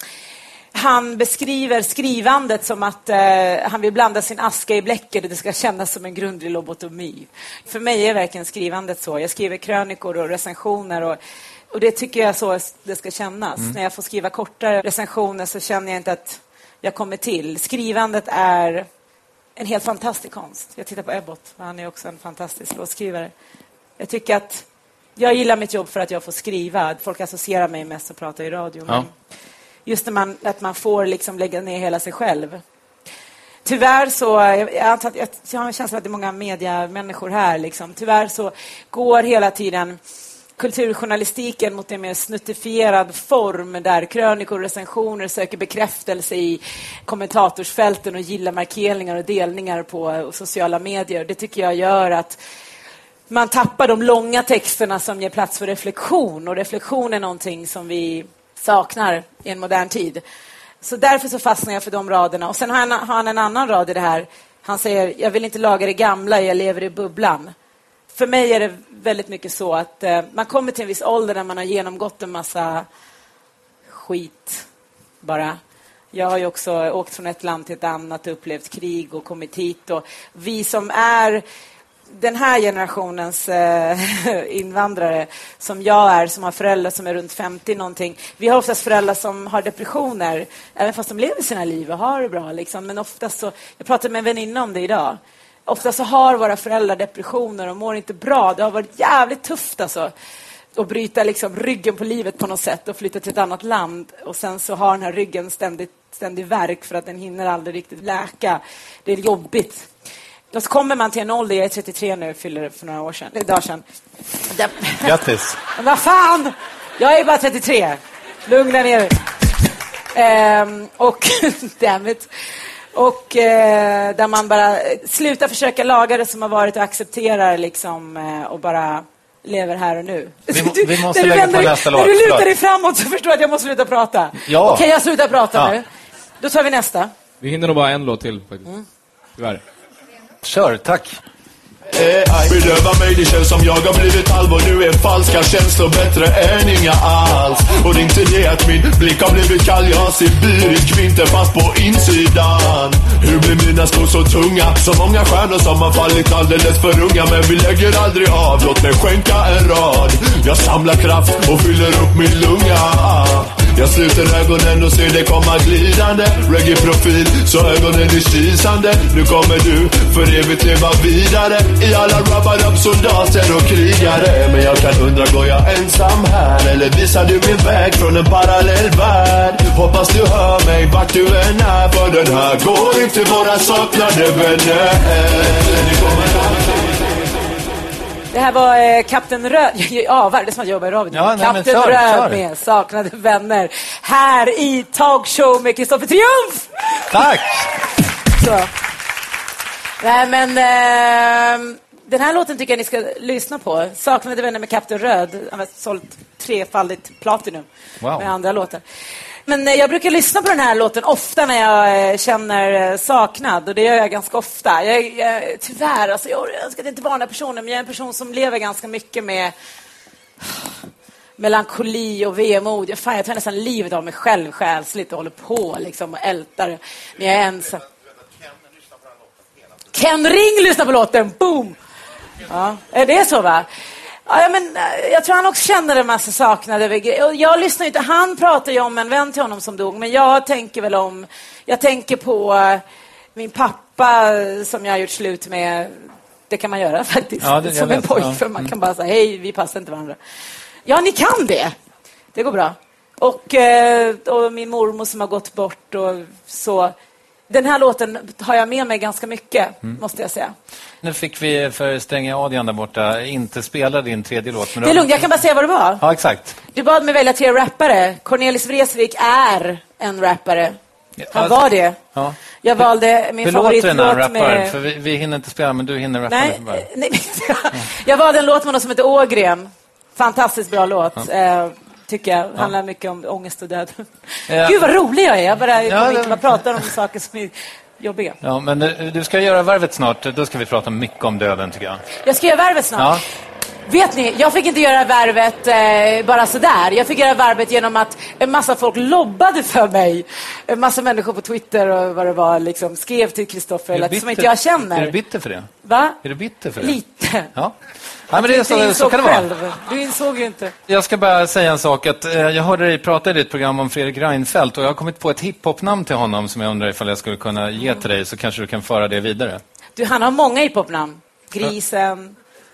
han beskriver skrivandet som att han vill blanda sin aska i bläcket och det ska kännas som en grundlig lobotomi. För mig är verkligen skrivandet så. Jag skriver krönikor och recensioner och det tycker jag så det ska kännas. När jag får skriva kortare recensioner så känner jag inte att jag kommer till. Skrivandet är en helt fantastisk konst. Jag tittar på Ebbot, han är också en fantastisk låtskrivare. Jag tycker att jag gillar mitt jobb för att jag får skriva. Folk associerar mig mest och pratar i radio. Ja. Men just att man får liksom lägga ner hela sig själv. Tyvärr så, jag har en känsla att det är många mediamänniskor här. Liksom. Tyvärr så går hela tiden kulturjournalistiken mot en mer snuttifierad form där krönikor och recensioner söker bekräftelse i kommentatorsfälten och gillar markeringar och delningar på sociala medier. Det tycker jag gör att man tappar de långa texterna som ger plats för reflektion, och reflektion är någonting som vi saknar i en modern tid. Så därför så fastnar jag för de raderna. Och sen har han en annan rad i det här. Han säger, jag vill inte laga det gamla, jag lever i bubblan. För mig är det väldigt mycket så att man kommer till en viss ålder där man har genomgått en massa skit bara. Jag har ju också åkt från ett land till ett annat, upplevt krig och kommit hit. Och vi som är den här generationens invandrare som jag är, som har föräldrar som är runt 50 någonting. Vi har oftast föräldrar som har depressioner, även fast de lever sina liv och har det bra. Liksom. Men oftast så, jag pratade med en väninna om det idag. Ofta så har våra föräldrar depressioner och mår inte bra. Det har varit jävligt tufft alltså. Att bryta liksom ryggen på livet på något sätt och flytta till ett annat land. Och sen så har den här ryggen ständig värk för att den hinner aldrig riktigt läka. Det är jobbigt. Och så kommer man till en ålder, jag är 33 nu, fyller för några år sedan. Det är dagar sedan. Grattis. Men vad fan! Jag är bara 33. Lugna ner. Och damn it. Och där man bara slutar försöka laga det som har varit och accepterar liksom, och bara lever här och nu. Vi måste lägga på nästa låt. När du lutar dig framåt så förstår jag att jag måste sluta prata. Ja. Okej, jag slutar prata nu. Då tar vi nästa. Vi hinner nog bara en låt till faktiskt. Tyvärr. Kör, tack. Bedöva mig, det känns som jag har blivit allvar. Nu är falska känslor bättre än inga alls. Och det är inte det att min blick har blivit kall. Jag har sibirisk vinter fast på insidan. Hur blir mina skor så tunga? Så många stjärnor som har fallit alldeles för unga. Men vi lägger aldrig av, låt mig skänka en rad. Jag samlar kraft och fyller upp min lunga. Jag sluter ögonen och ser det komma glidande. Reggae-profil, så ögonen är kisande. Nu kommer du för evigt leva vidare. I alla rubber-up soldater och krigare. Men jag kan undra, går jag ensam här? Eller visar du min väg från en parallell värld? Hoppas du hör mig vart du än är. För den här går inte våra saknade vänner. Det här var Kapten Röd. Ja, vad är det som att jobba i radio? Ja, Kapten Röd med saknade vänner. Här i Talkshow med Kristoffer Triumf. Tack! Så. Nej, men Den här låten tycker jag ni ska lyssna på. Saknade vänner med Kapten Röd. Han har sålt 3-faldigt platinum med andra låtar. Men jag brukar lyssna på den här låten ofta när jag känner saknad. Och det gör jag ganska ofta. Tyvärr, alltså, jag ska inte vara den här personen. Men jag är en person som lever ganska mycket med melankoli och vemod. Jag tar nästan livet av mig själv själsligt och håller på liksom, och ältar. Men jag är ensam. Ken Ring lyssnar på låten. Boom! Ja, är det så, va? Ja, men jag tror han också känner en massa saknade. Jag lyssnar inte. Han pratar ju om en vän till honom som dog. Men jag tänker på min pappa som jag har gjort slut med. Det kan man göra faktiskt. Ja, som en pojkvän. Man kan bara säga, hej, vi passar inte varandra. Ja, ni kan det. Det går bra. Och min mormor som har gått bort och så. Den här låten har jag med mig ganska mycket, måste jag säga. Nu fick vi för stränga Adrian där borta inte spela din tredje låt. Men det är lugnt, jag kan bara säga vad det var. Ja, exakt. Du bad mig välja 3 rappare. Cornelis Vreeswijk är en rappare. Han var det. Ja. Jag valde min favoritlåt med... För vi hinner inte spela, men du hinner rappa. Nej. Jag valde en låt med någon som heter Ågren. Fantastiskt bra låt. Ja. Tycker jag. Handlar mycket om ångest och död. Gud vad rolig jag är. Jag bara pratar om saker som är jobbiga. Ja, men du ska göra varvet snart. Då ska vi prata mycket om döden, tycker jag. Jag ska göra varvet snart. Ja. Vet ni, jag fick inte göra varvet bara sådär. Jag fick göra varvet genom att en massa folk lobbade för mig. En massa människor på Twitter och vad det var liksom, skrev till Kristoffer som inte jag känner. Är du bitter för det? Va? Är du bitter för det? Lite. Ja. Ja, men det är så kan det vara. Du insåg ju inte. Jag ska bara säga en sak. Att, jag hörde dig prata i ditt program om Fredrik Reinfeldt och jag har kommit på ett hiphop-namn till honom som jag undrar ifall jag skulle kunna ge till dig, så kanske du kan föra det vidare. Han har många hiphop-namn. Grisen,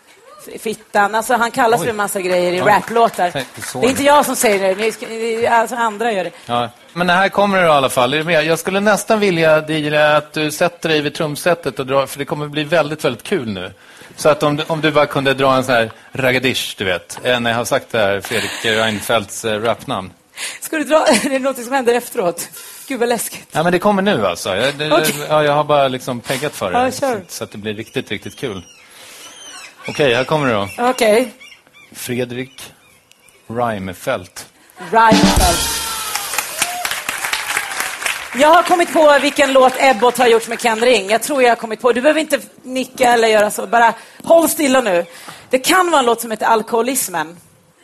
Fittan. Alltså han kallas för en massa grejer i raplåtar. Det är inte jag som säger det. Alltså andra gör det. Ja. Men det här kommer det i alla fall. Är du med? Jag skulle nästan vilja att du sätter dig vid trumsetet och drar, för det kommer bli väldigt, väldigt kul nu. Så att om du bara kunde dra en sån här ragadish, du vet. När jag har sagt det här, Fredrik Reinfeldts rapnamn. Ska du dra? Är det något som händer efteråt? Gud vad läskigt. Ja, men det kommer nu alltså. Jag har bara liksom peggat för det. Ja, så att det blir riktigt, riktigt kul. Okej, här kommer det då. Okej. Fredrik Reinfeldt. Jag har kommit på vilken låt Ebbot har gjort med Ken Ring. Jag tror jag har kommit på. Du behöver inte nicka eller göra så. Bara håll stilla nu. Det kan vara en låt som heter Alkoholismen.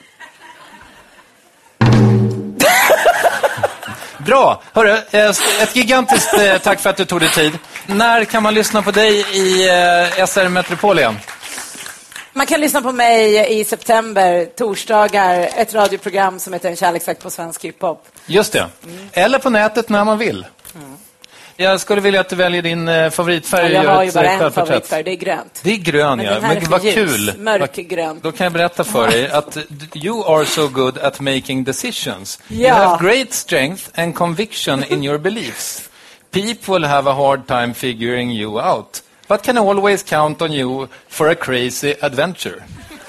Bra. Hörru, ett gigantiskt tack för att du tog dig tid. När kan man lyssna på dig i SR Metropolitan? Man kan lyssna på mig i september, torsdagar, ett radioprogram som heter En kärleksakt på svensk hiphop. Just det. Eller på nätet när man vill. Jag skulle vilja att du väljer din favoritfärg. Jag har ju bara en favoritfärg, det är grönt. Det är grön, ja. Men vad kul. Mörkgrön. Då kan jag berätta för dig att you are so good at making decisions. Ja. You have great strength and conviction in your beliefs. People have a hard time figuring you out. But can always count on you for a crazy adventure.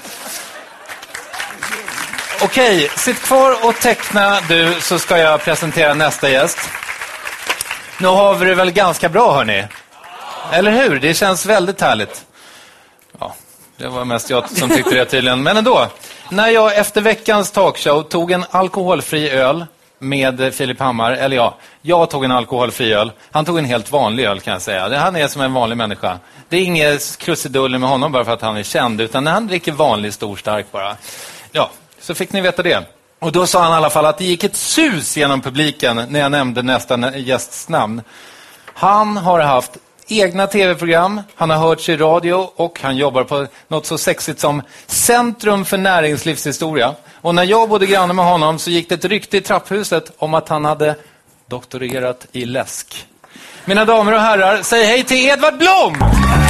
Okej, sitt kvar och teckna du, så ska jag presentera nästa gäst. Nu har vi det väl ganska bra, hörni. Eller hur? Det känns väldigt härligt. Ja, det var mest jag som tyckte det tydligen. Men ändå, när jag efter veckans talkshow tog en alkoholfri öl med Filip Hammar, eller jag tog en alkoholfri öl. Han tog en helt vanlig öl, kan jag säga. Han är som en vanlig människa. Det är inget krusiduller med honom bara för att han är känd, utan när han dricker vanlig stor stark bara. Ja, så fick ni veta det. Och då sa han i alla fall att det gick ett sus genom publiken när jag nämnde nästa gästs namn. Han har haft egna tv-program, han har hörts i radio och han jobbar på något så sexigt som Centrum för näringslivshistoria. Och när jag bodde granne med honom så gick det ett rykte i trapphuset om att han hade doktorerat i läsk. Mina damer och herrar, säg hej till Edvard Blom!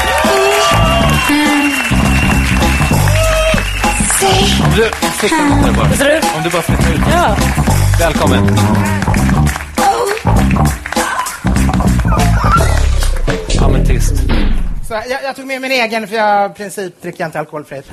Om du bara flyttar ut. Ja. Välkommen. Ja, men tyst. Så jag tog med min egen, för jag i princip dricker inte alkoholfritt.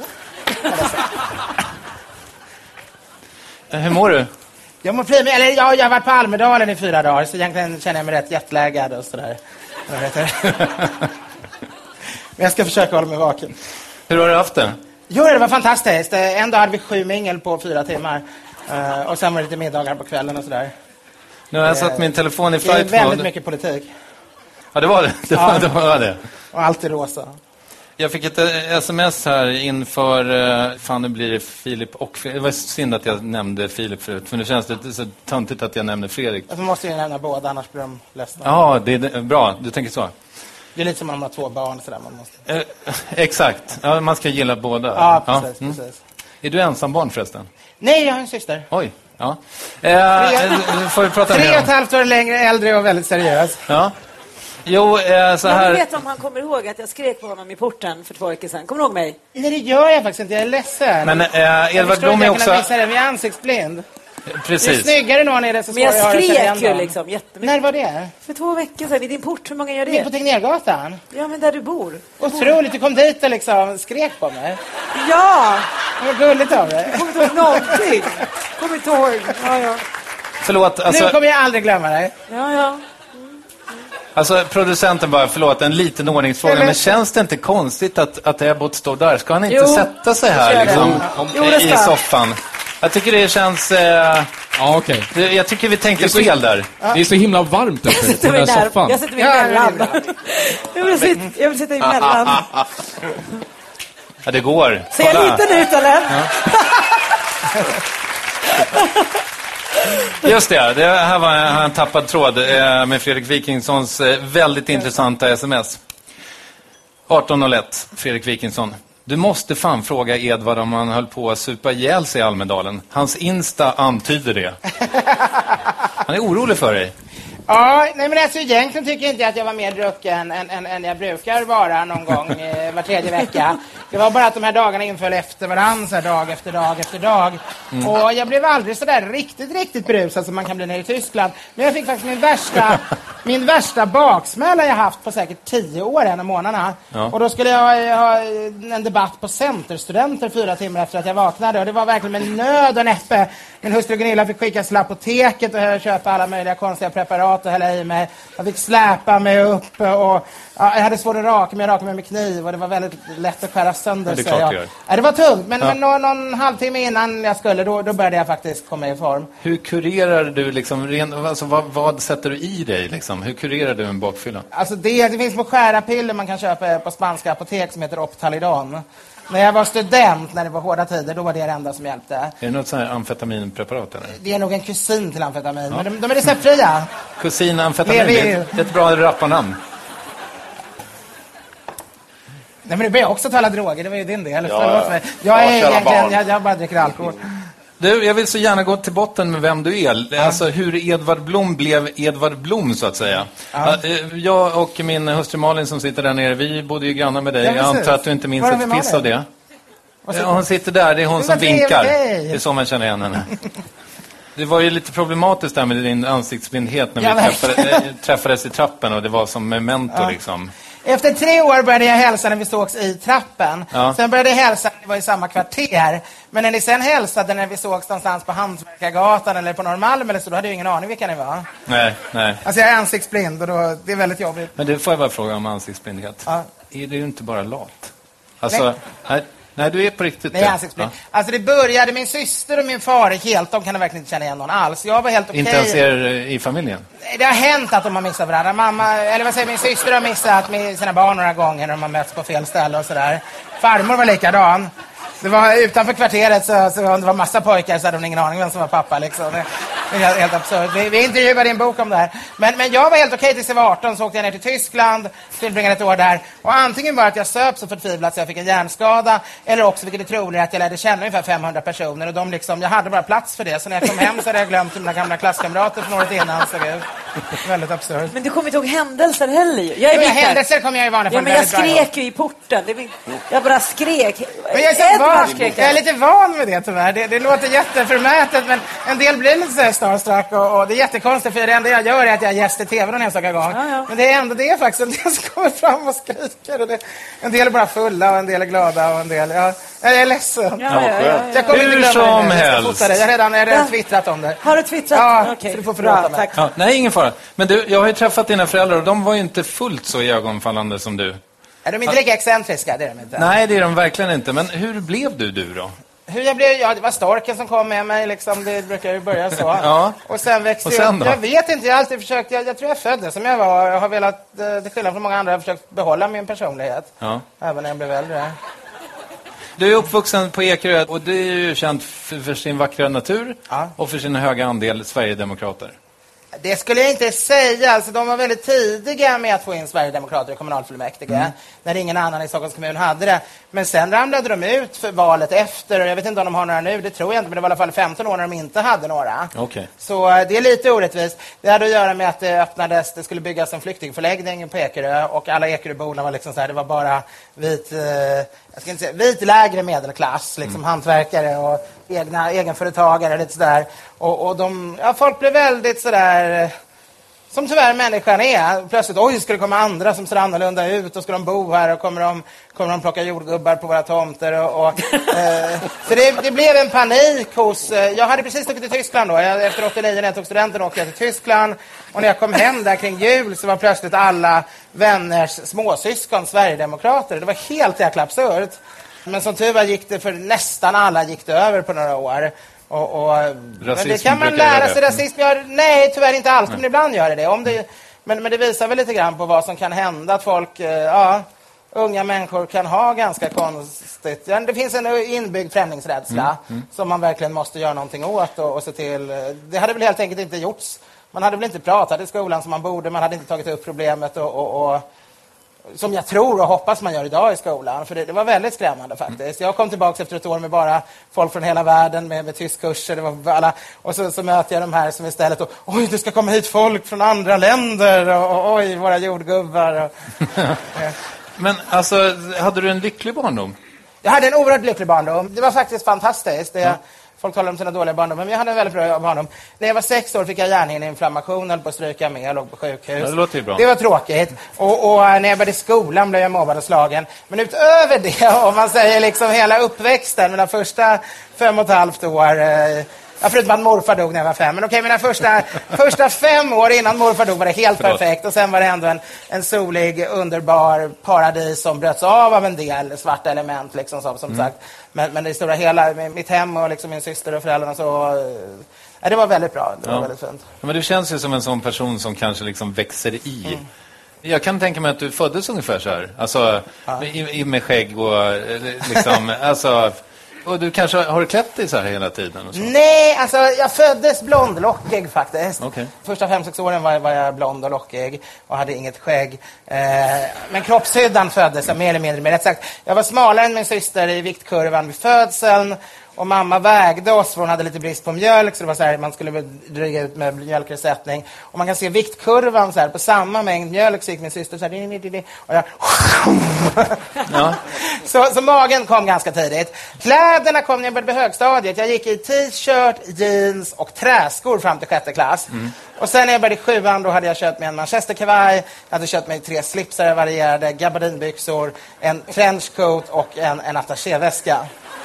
Hur mår du? Jag mår fri, eller jag har varit på Almedalen i 4 dagar, så egentligen känner jag mig rätt jetlaggad och sådär. Men jag ska försöka hålla mig vaken. Hur har du haft det? Jo, det var fantastiskt. En dag hade vi 7 mingel på 4 timmar. Och sen var det lite middagar på kvällen och sådär. Nu har jag satt min telefon i flight mode. Det är väldigt mycket politik. Ja, det var det. Det var det. Och allt är rosa. Jag fick ett sms här inför, fan nu blir det Filip och Fredrik. Det var synd att jag nämnde Filip förut, för nu känns det så töntigt att jag nämner Fredrik. Alltså, man måste ju nämna båda, annars blir de ledsna. Ja, det är bra. Du tänker så. Det är lite som om man har 2 barn. Sådär. Man måste... Exakt. Ja, man ska gilla båda. Ja, precis, precis. Är du ensam barn förresten? Nej, jag har en syster. Oj, ja. Får vi prata 3,5 år längre, äldre och väldigt seriös. Ja. Jo, så här... Jag vet om han kommer ihåg att jag skrek på honom i porten för 2 veckor sedan. Kommer du ihåg mig? Nej, det gör jag faktiskt inte. Jag är ledsen. Men Edvard Blom är också... Jag visa det. Vi är ansiktsblind. Precis. Det är snyggare någon är det så. Men jag skrek ju liksom jättemycket. När var det? För 2 veckor sedan. I din port, hur många gör det? Det är på Tegnérgatan. Ja, men där du bor. Otroligt, du kom dit och liksom skrek på mig. Ja! Det var gulligt av dig. Jag kommer inte ihåg någonting. Kommer inte ihåg. Ja. Förlåt, alltså... Nu kommer jag aldrig glömma dig. Ja. Alltså producenten bara, förlåt, en liten ordningsfråga. Men känns det inte konstigt att Ebbot står där? Ska han inte sätta sig här liksom, i soffan? Jag tycker det känns... Ja, okej. Jag tycker vi tänkte fel där. Det är så himla varmt där på den här soffan. Jag sätter mig emellan. Jag vill sitta emellan. Ja, det går. Ser jag liten ut, eller? Ja. Just det, här var en tappad tråd med Fredrik Wikingssons väldigt intressanta sms. 18:01, Fredrik Wikingsson. Du måste fan fråga Edvard om han höll på att supa ihjäl sig i Almedalen. Hans Insta antyder det. Han är orolig för dig. Ja, nej men alltså egentligen tycker jag inte att jag var mer drucken än jag brukar vara någon gång var 3:e vecka. Det var bara att de här dagarna inföll efter varandra, så här dag efter dag efter dag. Och jag blev aldrig så där riktigt brusad som man kan bli nere i Tyskland. Men jag fick faktiskt min värsta baksmälla jag haft på säkert 10 år, en av månaderna. Ja. Och då skulle jag ha en debatt på Centerstudenter 4 timmar efter att jag vaknade. Och det var verkligen med nöd och näppe. Min hustru Gunilla fick skickas till apoteket och köpa alla möjliga konstiga preparat och hälla i mig. Jag fick släpa mig upp och jag hade svårt att raka mig. Jag rakade mig med kniv och det var väldigt lätt att skära sönder. Ja, det är klart det var tungt, men någon halvtimme innan jag skulle, då började jag faktiskt komma i form. Hur kurerar du liksom, alltså vad sätter du i dig liksom? Hur kurerar du en bakfylla? Alltså det finns små skärapiller man kan köpa på spanska apotek som heter Optalidon. När jag var student, när det var hårda tider, då var det enda som hjälpte. Är det något sånt här amfetaminpreparat eller? Det är nog en kusin till amfetamin, men de är receptfria. Kusin amfetamin, det är ett bra rapparnamn. Nej, men du börjar också tala droger, det var ju din del. Ja. Jag bara dricker alkohol. Du, jag vill så gärna gå till botten med vem du är. Alltså hur Edvard Blom blev Edvard Blom, så att säga. Jag och min hustru Malin som sitter där nere, vi bodde ju grannar med dig. Jag antar att du inte minns ett piss av det. Hon sitter där, det är hon som vinkar. Det är så man känner igen henne. Det var ju lite problematiskt där med din ansiktsblindhet när vi träffades i trappen och det var som memento liksom. Efter 3 år började jag hälsa när vi sågs i trappen. Ja. Sen började jag hälsa när vi var i samma kvarter. Men när ni sen hälsade när vi sågs någonstans på Hantverkargatan eller på Norrmalm eller så, då hade jag ingen aning vilka ni var. Nej. Alltså jag är ansiktsblind och då, det är väldigt jobbigt. Men det får jag bara fråga om ansiktsblindhet. Ja. Är du inte bara lat? Alltså, nej, du är på riktigt. Nej, ansiktsblind. Ja. Alltså det började, min syster och min far helt, de kan verkligen inte känna igen någon alls. Jag var helt okej. Inte ens er i familjen? Det har hänt att de har missat varandra. Min syster har missat med sina barn några gånger när de har mötts på fel ställe och sådär. Farmor var likadan. Det var utanför kvarteret så om det var massa pojkar så hade de ingen aning vem som var pappa liksom. Det är helt absurd. Vi intervjuade i en bok om det här. Men jag var helt okej tills jag var 18, så åkte jag ner till Tyskland, tillbringade ett år där. Och antingen var att jag söp så förtvivlat så jag fick en hjärnskada, eller också, vilket är troligt, att jag lärde känna ungefär 500 personer. Och de liksom, jag hade bara plats för det. Så när jag kom hem så hade jag glömt mina gamla klasskamrater från året innan. Så det väldigt absurd. Men du kommer inte ihåg händelser heller. Händelser kommer jag i vanliga fall. Men jag skrek ju i porten. Jag bara skrek. Men jag är lite van med det tyvärr. Det låter jätteförmätet, men en del blir lite så starstruck och det är jättekonstigt, för det enda jag gör är att jag är gäst i tv någon enstaka gång. Ja. Men det är ändå det faktiskt. En del som kommer fram och skriker. Och en del är bara fulla och en del är glada och en del... Ja, jag är ledsen. Ja. Jag kommer inte glömma det. Helst. Jag har redan twittrat om det. Har du twittrat? Ja, okay. Så du får förlåta mig. Ja, nej, ingen fara. Men du, jag har ju träffat dina föräldrar och de var ju inte fullt så ögonfallande som du. Är de inte lika excentriska? Det är de inte. Nej, det är de verkligen inte. Men hur blev du då? Hur jag blev, det var storken som kom med mig liksom, det brukar ju börja så. Ja. Och sen växte jag vet inte, jag har alltid försökt, jag tror jag föddes som jag var. Jag har velat, till skillnad från många andra, jag har försökt behålla min personlighet. Ja. Även när jag blev äldre. Du är uppvuxen på Ekerö och det är ju känt för sin vackra natur och för sin höga andel Sverigedemokrater. Det skulle jag inte säga. Alltså, de var väldigt tidiga med att få in Sverigedemokrater i kommunalfullmäktige. När ingen annan i Stockholms kommun hade det. Men sen ramlade de ut för valet efter. Och jag vet inte om de har några nu, det tror jag inte. Men det var i alla fall 15 år när de inte hade några. Okay. Så det är lite orättvist. Det hade att göra med att det skulle byggas en flyktingförläggning på Ekerö. Och alla Ekeröborna var liksom så här, det var bara vit lägre medelklass. Liksom hantverkare och egenföretagare lite sådär. Och folk blev väldigt sådär, som tyvärr människan är. Plötsligt, ska det komma andra som ser annorlunda ut och ska de bo här och kommer de plocka jordgubbar på våra tomter så det blev en panik hos, jag hade precis åkt till Tyskland då, efter 89 när jag tog studenten åkte jag till Tyskland och när jag kom hem där kring jul så var plötsligt alla vänners småsyskon Sverigedemokrater. Det var helt jäkla absurt. Men som tur var gick det för nästan alla gick det över på några år. Men det kan man lära sig. Rasism nej, tyvärr inte alltid, men ibland gör det. Men det visar väl lite grann på vad som kan hända. Att folk, unga människor kan ha ganska konstigt. Det finns en inbyggd främlingsrädsla som man verkligen måste göra någonting åt och se till. Det hade väl helt enkelt inte gjorts. Man hade väl inte pratat i skolan som man borde. Man hade inte tagit upp problemet och som jag tror och hoppas man gör idag i skolan. För det var väldigt skrämmande faktiskt. Jag kom tillbaka efter ett år med bara folk från hela världen med tyskkurser. Det var alla, och så möter jag de här som istället oj, det ska komma hit folk från andra länder och oj, våra jordgubbar. Men alltså, hade du en lycklig barndom? Jag hade en oerhört lycklig barndom. Det var faktiskt fantastiskt. Folk talar om sina dåliga barndom, men jag hade en väldigt bra barndom. När jag var 6 år fick jag hjärnhinneinflammation, höll på att stryka med, jag låg på sjukhus. Ja, det låter ju bra. Det var tråkigt. Och när jag började skolan blev jag mobbad och slagen. Men utöver det, om man säger liksom hela uppväxten, mina första 5,5 år... förutom att morfar dog när jag var 5. Men okej, mina första 5 år innan morfar dog var det helt perfekt. Och sen var det ändå en solig, underbar paradis som bröts av en del svarta element. Liksom, som sagt. Men det stora hela, mitt hem och liksom min syster och föräldrarna så... det var väldigt bra. Det var väldigt fint. Ja, men du känns ju som en sån person som kanske liksom växer i. Jag kan tänka mig att du föddes ungefär så här. Alltså, med skägg och liksom... alltså... Och du kanske har klätt dig så här hela tiden? Och så? Nej, alltså jag föddes blondlockig faktiskt. Okay. Första 5-6 åren var jag blond och lockig och hade inget skägg. Men kroppshyddan föddes jag mer eller mindre. Men rätt sagt, jag var smalare än min syster i viktkurvan vid födseln. Och mamma vägde oss för hon hade lite brist på mjölk. Så det var så här, man skulle dryga ut med mjölkersättning. Och man kan se viktkurvan så här, på samma mängd mjölk så gick min syster så här. Och jag... så magen kom ganska tidigt. Kläderna kom när jag började på högstadiet. Jag gick i t-shirt, jeans och träskor fram till 6:e klass. Och sen när jag började i 7:an då hade jag köpt mig en manchesterkavaj. Jag hade köpt mig 3 slipsar varierade, gabardinbyxor, en trenchcoat och en attachéväska.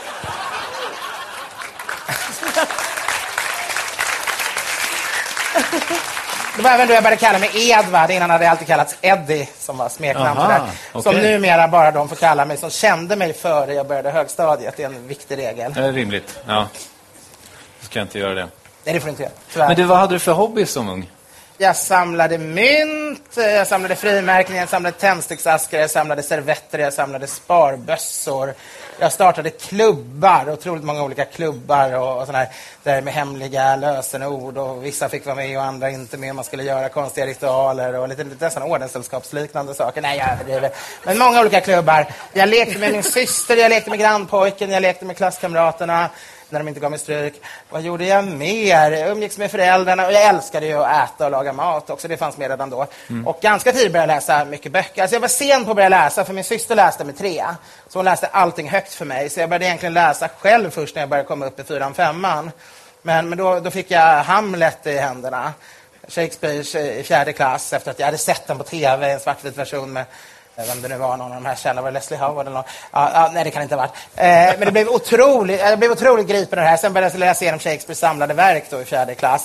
Det var även då jag började kalla mig Edvard. Innan hade jag alltid kallats Eddie som var smeknamn för det. Okay. Som numera bara de får kalla mig som kände mig före jag började högstadiet. Det är en viktig regel. Det är rimligt, ja. Du ska inte göra det. Nej, det får inte göra. Tyvärr. Men vad hade du för hobby som ung? Jag samlade mynt, jag samlade frimärken, jag samlade tändsticksaskar, jag samlade servetter, jag samlade sparbössor. Jag startade klubbar, otroligt många olika klubbar och sådana här där med hemliga lösenord och vissa fick vara med och andra inte med. Man skulle göra konstiga ritualer och lite nästan ordenssällskapsliknande saker. Nej, jag överdriver. Men många olika klubbar. Jag lekte med min syster, jag lekte med grannpojken, jag lekte med klasskamraterna när de inte gav mig stryk. Vad gjorde jag mer? Jag umgicks med föräldrarna och jag älskade ju att äta och laga mat också. Det fanns med redan då. Och ganska tidigt började jag läsa mycket böcker. Alltså jag var sen på att börja läsa för min syster läste med 3. Så hon läste allting högt för mig. Så jag började egentligen läsa själv först när jag började komma upp i 4-5. Men då fick jag Hamlet i händerna. Shakespeare i 4:e klass efter att jag hade sett den på tv, en svartvit version med vem det nu var, någon av de här kända, var det Leslie Howard eller någon? Nej, det kan inte ha varit. Men det blev otroligt gripen av det här. Sen började jag läsa igenom Shakespeares samlade verk då i 4:e klass.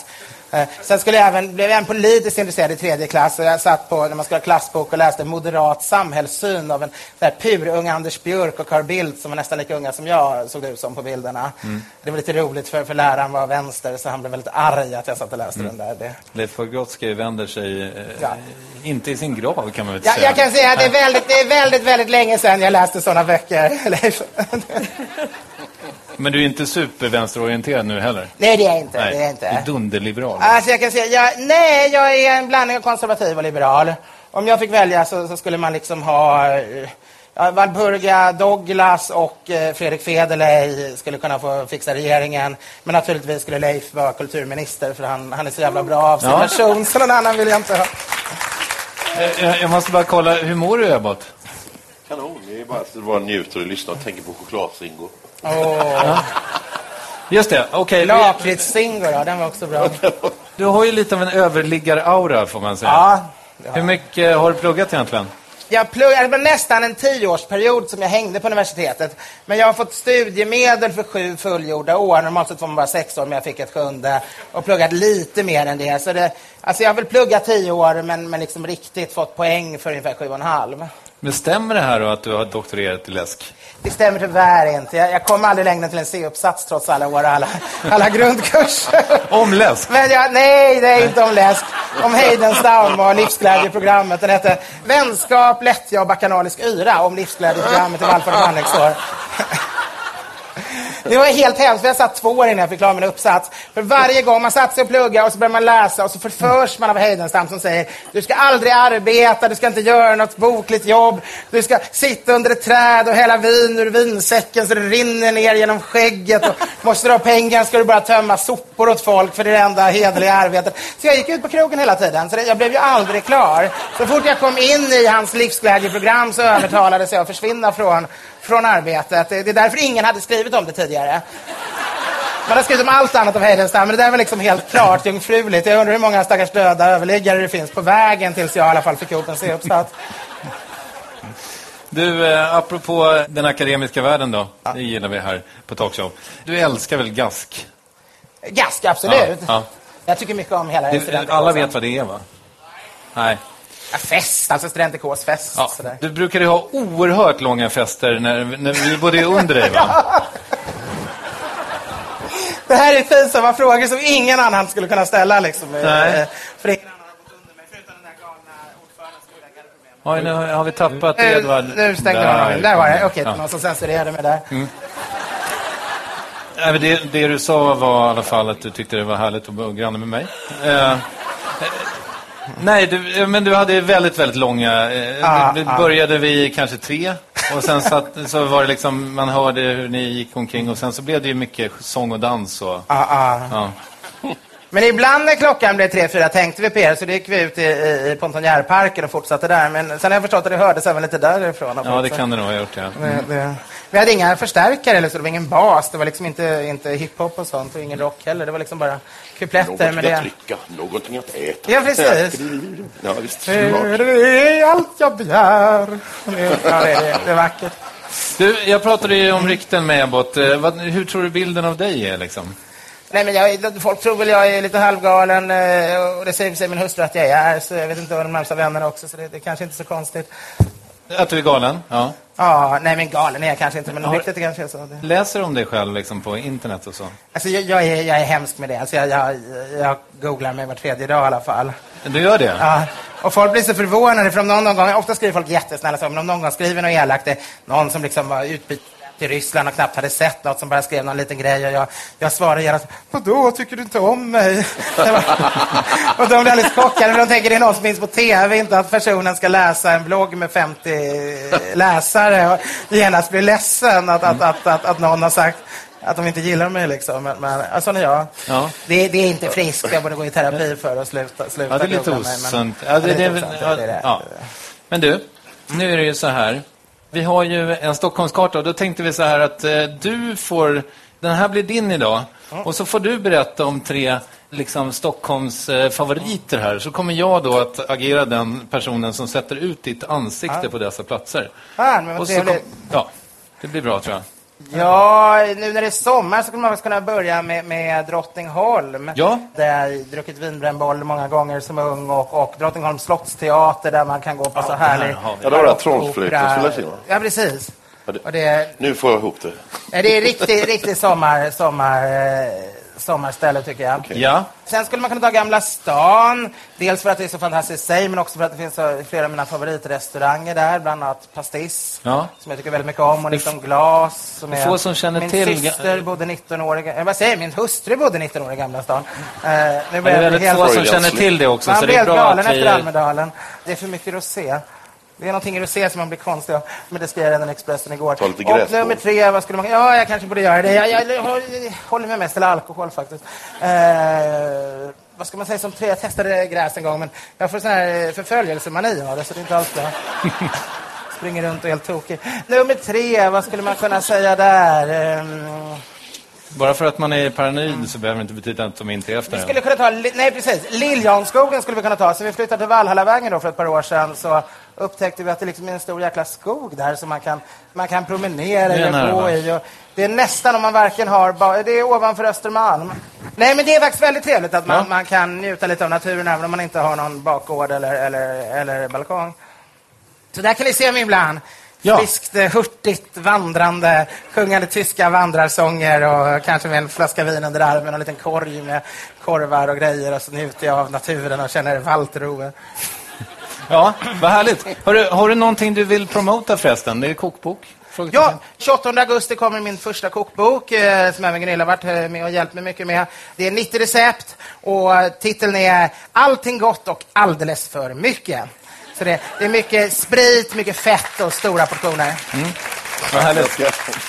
Sen blev jag politiskt intresserad i 3:e klass och jag satt på, när man skulle ha klassbok och läste Moderat samhällssyn av en där purung Anders Björk och Carl Bildt som var nästan lika unga som jag såg ut som på bilderna. Det var lite roligt för läraren var vänster så han blev väldigt arg att jag satt och läste den där. Leif Pagrotsky vänder sig inte i sin grav kan man väl säga. Jag kan säga att det är väldigt, väldigt länge sedan jag läste sådana böcker, Leif. Men du är inte supervänsterorienterad nu heller? Nej, det är jag inte. Nej, det är inte. Du är dunderliberal. Alltså jag kan säga, jag är en blandning av konservativ och liberal. Om jag fick välja så skulle man liksom ha Walburga Douglas och Fredrik Federley skulle kunna få fixa regeringen. Men naturligtvis skulle Leif vara kulturminister för han är så jävla bra av sin person så någon annan vill jag inte ha. Jag måste bara kolla, hur mår du Ebbot? Kanon, det är bara njuter och lyssnar och tänker på chokladsingo. Just det, okej. Lakritssingo då, den var också bra. Du har ju lite av en överliggar-aura får man säga. Ja. Hur mycket har du pluggat egentligen? Det var nästan en 10-årsperiod som jag hängde på universitetet. Men jag har fått studiemedel för 7 fullgjorda år. Normalt sett var man bara 6 år, men jag fick ett 7:e. Och pluggat lite mer än det. Så jag har väl pluggat 10 år, men liksom riktigt fått poäng för ungefär 7,5. Men stämmer det här då att du har doktorerat i läsk? Det stämmer tyvärr inte. Jag kom aldrig längre till en C-uppsats trots alla år och alla grundkurser. Om läsk? Men nej, det är inte om läsk. Om Heidenstam och livsglädjeprogrammet. Den hette Vänskap, lättja och bakanalisk yra om livsglädjeprogrammet i Vallfart och handläggsår. Det var helt hemskt, för jag satt 2 år innan jag fick klara min uppsats. För varje gång man satt sig och plugga och så börjar man läsa och så förförs man av Heidenstam som säger du ska aldrig arbeta, du ska inte göra något bokligt jobb, du ska sitta under ett träd och hälla vin ur vinsäcken så det rinner ner genom skägget och måste du ha pengar ska du bara tömma sopor åt folk för det är det enda hederliga arbetet. Så jag gick ut på krogen hela tiden, så jag blev ju aldrig klar. Så fort jag kom in i hans livsglädjeprogram så övertalades jag att försvinna från arbetet. Det är därför ingen hade skrivit om det tidigare. Man har skrivit om allt annat av Heidenstam, men det där var liksom helt klart jungfruligt. Jag undrar hur många stackars döda överliggare det finns på vägen tills jag i alla fall fick ihop en C-uppsats. Du, apropå den akademiska världen då, det gillar vi här på Talkshow. Du älskar väl gask? Gask, absolut. Ja. Jag tycker mycket om hela studentikåsen. Alla vet vad det är, va? Nej. Ja, fest, alltså studentikåsfest. Ja. Du brukade ju ha oerhört långa fester när vi bodde under dig, va? Det här är pinsamma frågor som ingen annan skulle kunna ställa liksom. Nej. För ingen annan har gått under mig förutom den där galna ordföranden som gjorde problem. Oj, nu har vi tappat Edvard. Nu stängde man av. Där var det. Okej, någon som censurerade mig där. Det du sa var i alla fall att du tyckte det var härligt att bo granne med mig. Nej, men du hade väldigt, väldigt långa... började vi kanske 3 och sen så var det liksom, man hörde hur ni gick omkring och sen så blev det ju mycket sång och dans och... Ja. Men ibland när klockan blev 3-4 tänkte vi på er, så det gick vi ut i Pontonjärparken och fortsatte där. Men sen har jag förstått att det hördes även lite därifrån. Ja, det kan det nog ha gjort, ja. Vi hade inga förstärkare eller så, det var ingen bas. Det var liksom inte hiphop och sånt och ingen rock heller. Det var liksom bara kupletter med det. Någonting att dricka, någonting att äta. Ja, precis. Ja, visst. Det är allt jag begär. Ja, det är vackert. Du, jag pratade ju om rykten med Ebbot. Hur tror du bilden av dig är liksom? Nej, men folk tror väl jag är lite halvgalen och det säger sig min hustru att jag är, så jag vet inte vad de närmsta vännerna också, så det är kanske inte så konstigt. Att du är galen? Ja. Ja, nej men galen är jag kanske inte, men riktigt kanske är så. Läser du om dig själv liksom på internet och så? Alltså jag är hemsk med det, alltså jag googlar mig var 3:e dag i alla fall. Du gör det? Ja, och folk blir så förvånade för om någon gång, ofta skriver folk jättesnälla så, men om någon gång skriver något elakt, någon som liksom var utbytt till Ryssland och knappt hade sett något som bara skrev någon liten grej och jag svarade gärna vadå, tycker du inte om mig? Och de blir alldeles chockade, men de tänker det är någon som finns på tv, inte att personen ska läsa en blogg med 50 läsare och genast blir ledsen att någon har sagt att de inte gillar mig liksom, men sån är jag. Ja. Det är inte friskt, jag borde gå i terapi för att sluta ja, det är lite osunt. Men du, nu är det ju så här. Vi har ju en Stockholmskarta och då tänkte vi så här att du får, den här blir din idag och så får du berätta om 3 liksom Stockholms favoriter här, så kommer jag då att agera den personen som sätter ut ditt ansikte på dessa platser. Men och så det blir bra tror jag. Ja, nu när det är sommar så kan man kunna börja med Drottningholm. Ja. Där jag druckit vinbrännboll många gånger som ung och Drottningholms slottsteater där man kan gå på så härlig... Ja, då var det Trollflöjten skulle jag se. Ja, precis. Och nu får jag ihop det. Det är riktigt sommarställe tycker jag. Okay. Ja. Sen skulle man kunna ta Gamla stan. Dels för att det är så fantastiskt sig, men också för att det finns flera av mina favoritrestauranger där. Bland annat Pastis, som jag tycker väldigt mycket om. Och 19 glas. Som är få som känner min till... Min syster bodde 19 år... Vad säger min hustru bodde 19 år i Gamla stan. Det är väldigt få som känner till det också. Man så blir det är bra galen att efter Almedalen. Det är för mycket rosé. Det är någonting i rosé som man blir konstig av. Men det skrev jag redan i Expressen igår. Och nummer 3, vad skulle man... Ja, jag kanske borde göra det. Jag håller mig mest till alkohol faktiskt. Vad ska man säga som 3? Jag testade gräs en gång, men jag får sån här förföljelsemani av det, så det är inte alls bra. Springer runt och helt tokig. Nummer 3, vad skulle man kunna säga där? Bara för att man är paranoid så behöver det inte betyda att de inte är efter. Vi skulle kunna ta... Nej, precis. Liljanskogen skulle vi kunna ta. Så vi flyttade till Valhallavägen då för ett par år sedan, så upptäckte vi att det liksom är en stor jäkla skog där som man kan promenera eller gå i. Och det är nästan om man varken har... Det är ovanför Östermalm. Nej, men det är faktiskt väldigt trevligt att man kan njuta lite av naturen även om man inte har någon bakgård eller balkong. Så där kan ni se mig ibland. Ja. Friskt, hurtigt, vandrande, sjungande tyska vandrarsånger och kanske med en flaska vin under armen och en liten korg med korvar och grejer, och så njuter jag av naturen och känner valtro. Ja, vad härligt. Har du någonting du vill promota förresten? Det är kokbok. Ja, 28 augusti kommer min första kokbok som även Gunilla har varit med och hjälpt mig mycket med. Det är 90 recept och titeln är Allting gott och alldeles för mycket. Så det är mycket sprit, mycket fett och stora portioner. Vad härligt.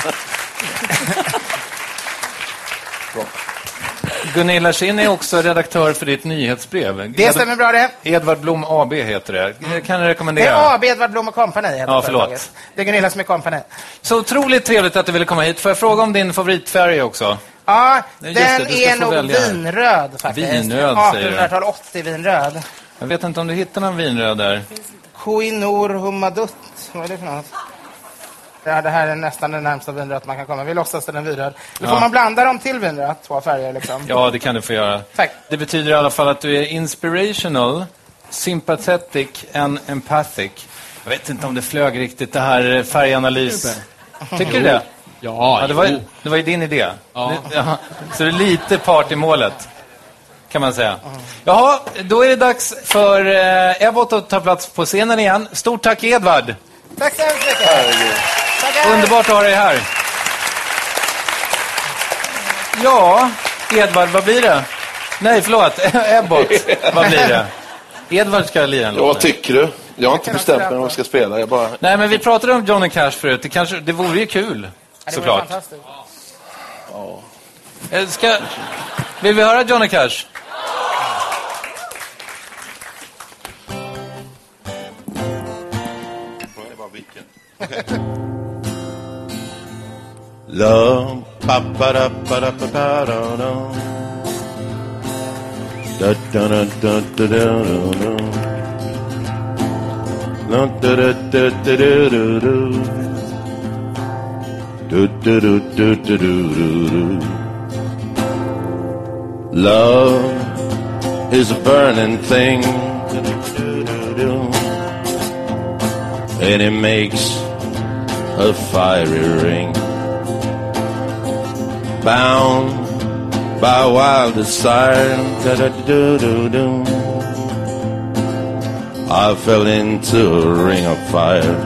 Gunilla Kinn är också redaktör för ditt nyhetsbrev. Det stämmer bra det. Edvard Blom AB heter det. Kan jag rekommendera? Det är AB Edvard Blom och Company. Ja, förlåt. Det är Gunilla som är Company. Så otroligt trevligt att du ville komma hit. Får jag fråga om din favoritfärg också? Ja, den är nog vinröd faktiskt. Vinröd säger du. 1880 vinröd. Jag vet inte om du hittar någon vinröd där. Koinor Humadut. Vad är det för något? Ja, det här är nästan den närmsta vinröd man kan komma. Vi låtsas den är vinröd. Nu får man blanda dem till vinröd, 2 färger liksom. Ja, det kan du få göra. Tack. Det betyder i alla fall att du är inspirational, sympathetic and empathic. Jag vet inte om det flög riktigt det här färganalys. Tycker du det? Ja, det var ju din idé. Ja. Så det är lite part i målet, kan man säga. Jaha, då är det dags för Ebbot att ta plats på scenen igen. Stort tack Edvard. Tack så hemskt mycket. Underbart att ha dig här. Ja, Edvard, vad blir det? Nej, förlåt. Ebbot, vad blir det? Edvard ska lira en låt. Vad tycker du? Jag har inte bestämt mig vad jag ska spela. Jag bara... Nej, men vi pratade om Johnny Cash förut. Det vore ju kul, såklart. Det vore fantastiskt. Ja. Vill vi höra Johnny Cash? Love, pa pa da pa da pa da da da da da da da da da da da da da. Love is a burning thing, and it makes a fiery ring, bound by wild desire. I fell into a ring of fire.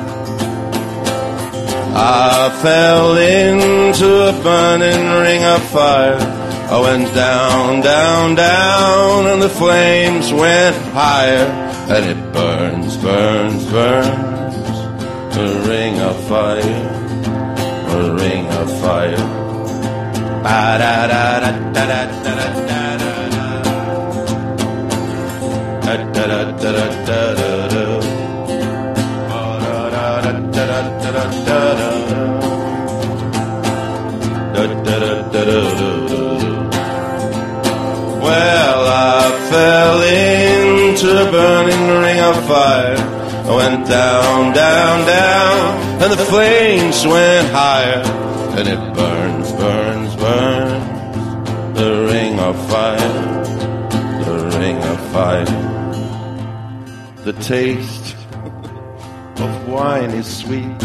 I fell into a burning ring of fire. I went down, down, down, and the flames went higher, and it burns, burns, burns, a ring of fire, a ring of fire. Well, I fell into a burning ring of fire. I went down, down, down, and the flames went higher, and it burns, burns, burns. The ring of fire, the ring of fire. The taste of wine is sweet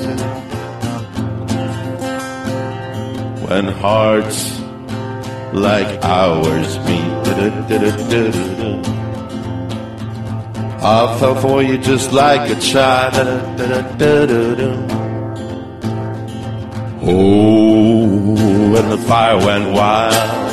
when hearts like ours meet. I fell for you just like a child. Oh, and the fire went wild.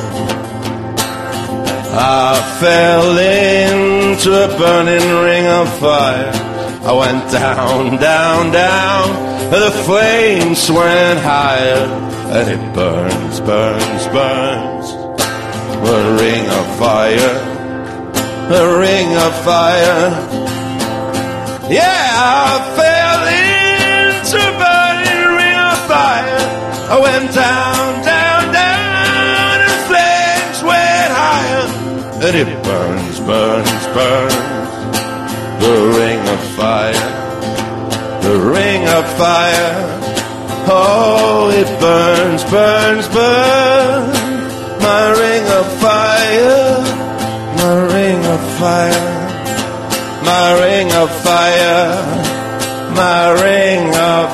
I fell into a burning ring of fire. I went down, down, down. The flames went higher. And it burns, burns, burns. A ring of fire. A ring of fire. Yeah, I fell into a burning ring of fire. I went down, down, down. And flames went higher. And it burns, burns, burns. The ring of fire. The ring of fire. Oh, it burns, burns, burns. My ring of fire. My ring of fire. My ring of fire. My ring of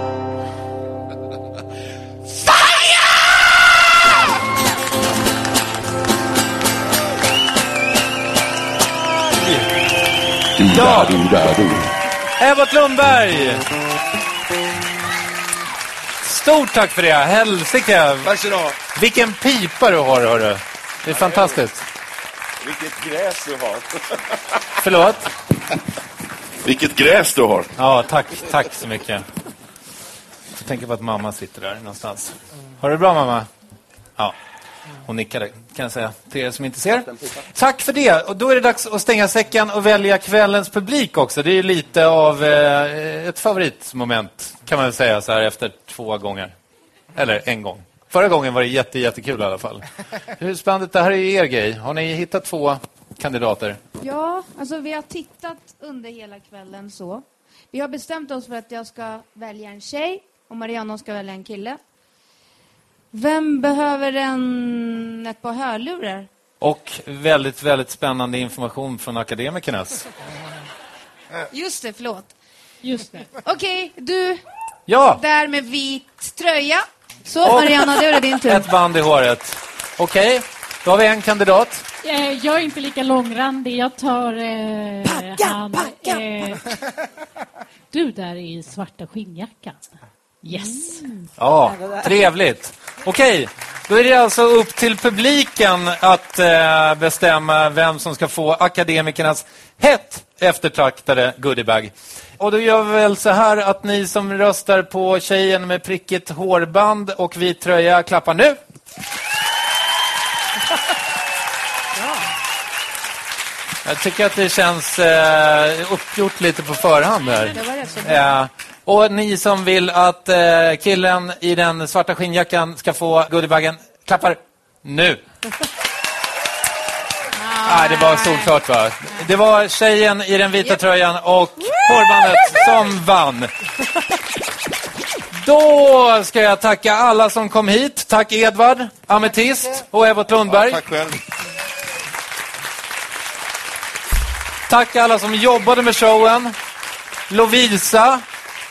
Ja! Evert Lundberg! Stort tack för det, helsike! Tack så du ha. Vilken pipa du har, hörru. Det är fantastiskt. Vilket gräs du har. Förlåt? Vilket gräs du har. Ja, tack så mycket. Jag tänker på att mamma sitter där någonstans. Har du det bra, mamma? Ja. Hon nickade, kan jag säga, till er som inte ser. Tack för det. Och då är det dags att stänga säcken och välja kvällens publik också. Det är ju lite av ett favoritmoment, kan man väl säga så här efter 2 gånger. Eller 1 gång. Förra gången var det jättekul i alla fall. Hur spännande, det här är ju er grej. Har ni hittat 2 kandidater? Ja, alltså vi har tittat under hela kvällen så. Vi har bestämt oss för att jag ska välja en tjej och Mariana ska välja en kille. Vem behöver ett par hörlurar? Och väldigt, väldigt spännande information från akademikernas. Just det, förlåt. Just det. Okej, du där med vit tröja. Så Mariana, det är din tur. Ett band i håret. Okej, då har vi en kandidat. Jag är inte lika långrandig. Jag tar du där i svarta skinnjackan. Yes. Ja, trevligt. Okej, då är det alltså upp till publiken att bestämma vem som ska få akademikernas hett eftertraktade goodiebag. Och då gör vi väl så här att ni som röstar på tjejen med prickigt hårband och vit tröja klappar nu. Jag tycker att det känns uppgjort lite på förhand där. Det var rätt så bra. Och ni som vill att killen i den svarta skinnjackan ska få goodiebagen, klappar nu. Det var solklart, va? Det var tjejen i den vita tröjan och hårbandet som vann. Då ska jag tacka alla som kom hit. Tack Edvard, Ametist och Evert Lundberg. Tack själv. Tack alla som jobbade med showen. Lovisa,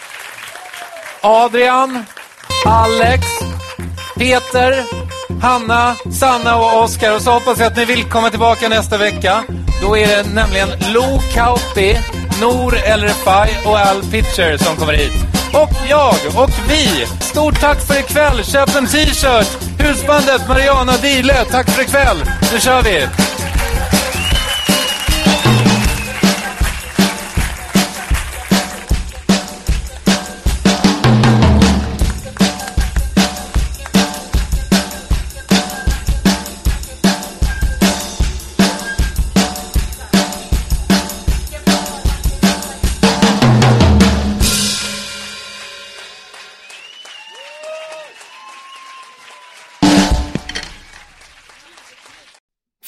Adrian, Alex, Peter, Hanna, Sanna och Oskar. Och så hoppas jag att ni vill komma tillbaka nästa vecka. Då är det nämligen Lo Kauppi, Nor El Refai och Al Pitcher som kommer hit. Och jag och vi. Stort tack för ikväll. Köp en t-shirt. Husbandet Mariana Dile. Tack för ikväll. Nu kör vi.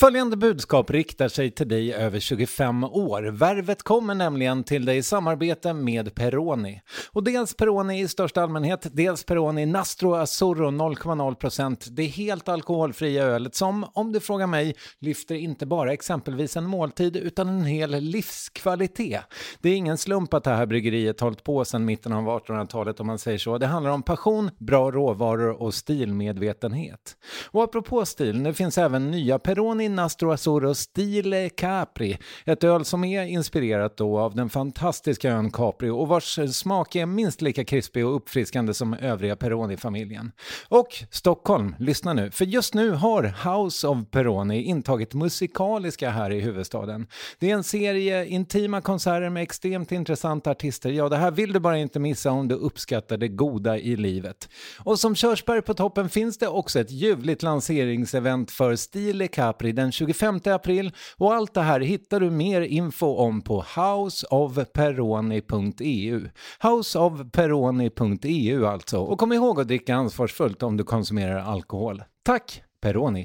Följande budskap riktar sig till dig över 25 år. Värvet kommer nämligen till dig i samarbete med Peroni. Och dels Peroni i största allmänhet, dels Peroni Nastro Azzurro 0,0%. Det är helt alkoholfria ölet som, om du frågar mig, lyfter inte bara exempelvis en måltid utan en hel livskvalitet. Det är ingen slump att det här bryggeriet hållit på sedan mitten av 1800-talet om man säger så. Det handlar om passion, bra råvaror och stilmedvetenhet. Och apropå stil, det finns även nya Peroni Nastro Azzurro Stile Capri. Ett öl som är inspirerat då av den fantastiska ön Capri och vars smak är minst lika krispig och uppfriskande som övriga Peroni-familjen. Och Stockholm, lyssna nu, för just nu har House of Peroni intagit musikaliska här i huvudstaden. Det är en serie intima konserter med extremt intressanta artister. Ja, det här vill du bara inte missa om du uppskattar det goda i livet. Och som körsbär på toppen finns det också ett ljuvligt lanseringsevent för Stile Capri den 25 april och allt det här hittar du mer info om på houseofperoni.eu. Houseofperoni.eu alltså. Och kom ihåg att dricka ansvarsfullt om du konsumerar alkohol. Tack, Peroni!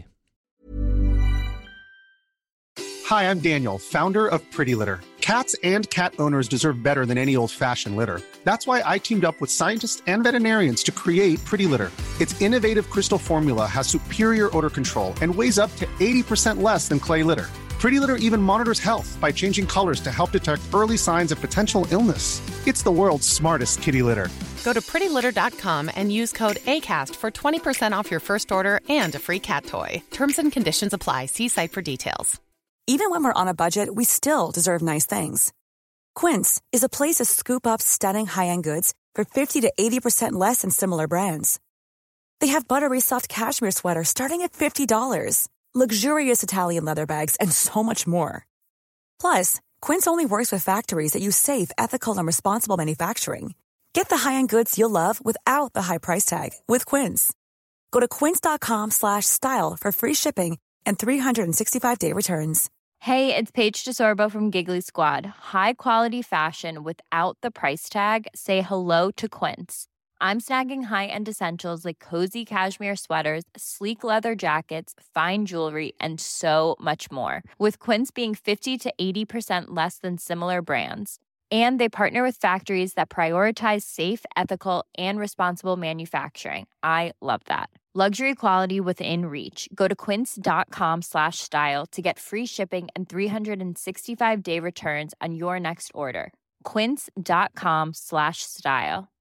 Hi, I'm Daniel, founder of Pretty Litter. Cats and cat owners deserve better than any old-fashioned litter. That's why I teamed up with scientists and veterinarians to create Pretty Litter. Its innovative crystal formula has superior odor control and weighs up to 80% less than clay litter. Pretty Litter even monitors health by changing colors to help detect early signs of potential illness. It's the world's smartest kitty litter. Go to prettylitter.com and use code ACAST for 20% off your first order and a free cat toy. Terms and conditions apply. See site for details. Even when we're on a budget, we still deserve nice things. Quince is a place to scoop up stunning high-end goods for 50 to 80% less than similar brands. They have buttery soft cashmere sweaters starting at $50, luxurious Italian leather bags, and so much more. Plus, Quince only works with factories that use safe, ethical, and responsible manufacturing. Get the high-end goods you'll love without the high price tag with Quince. Go to quince.com/style for free shipping and 365-day returns. Hey, it's Paige DeSorbo from Giggly Squad. High quality fashion without the price tag. Say hello to Quince. I'm snagging high-end essentials like cozy cashmere sweaters, sleek leather jackets, fine jewelry, and so much more. With Quince being 50 to 80% less than similar brands. And they partner with factories that prioritize safe, ethical, and responsible manufacturing. I love that. Luxury quality within reach. Go to quince.com/style to get free shipping and 365-day returns on your next order. Quince.com/style.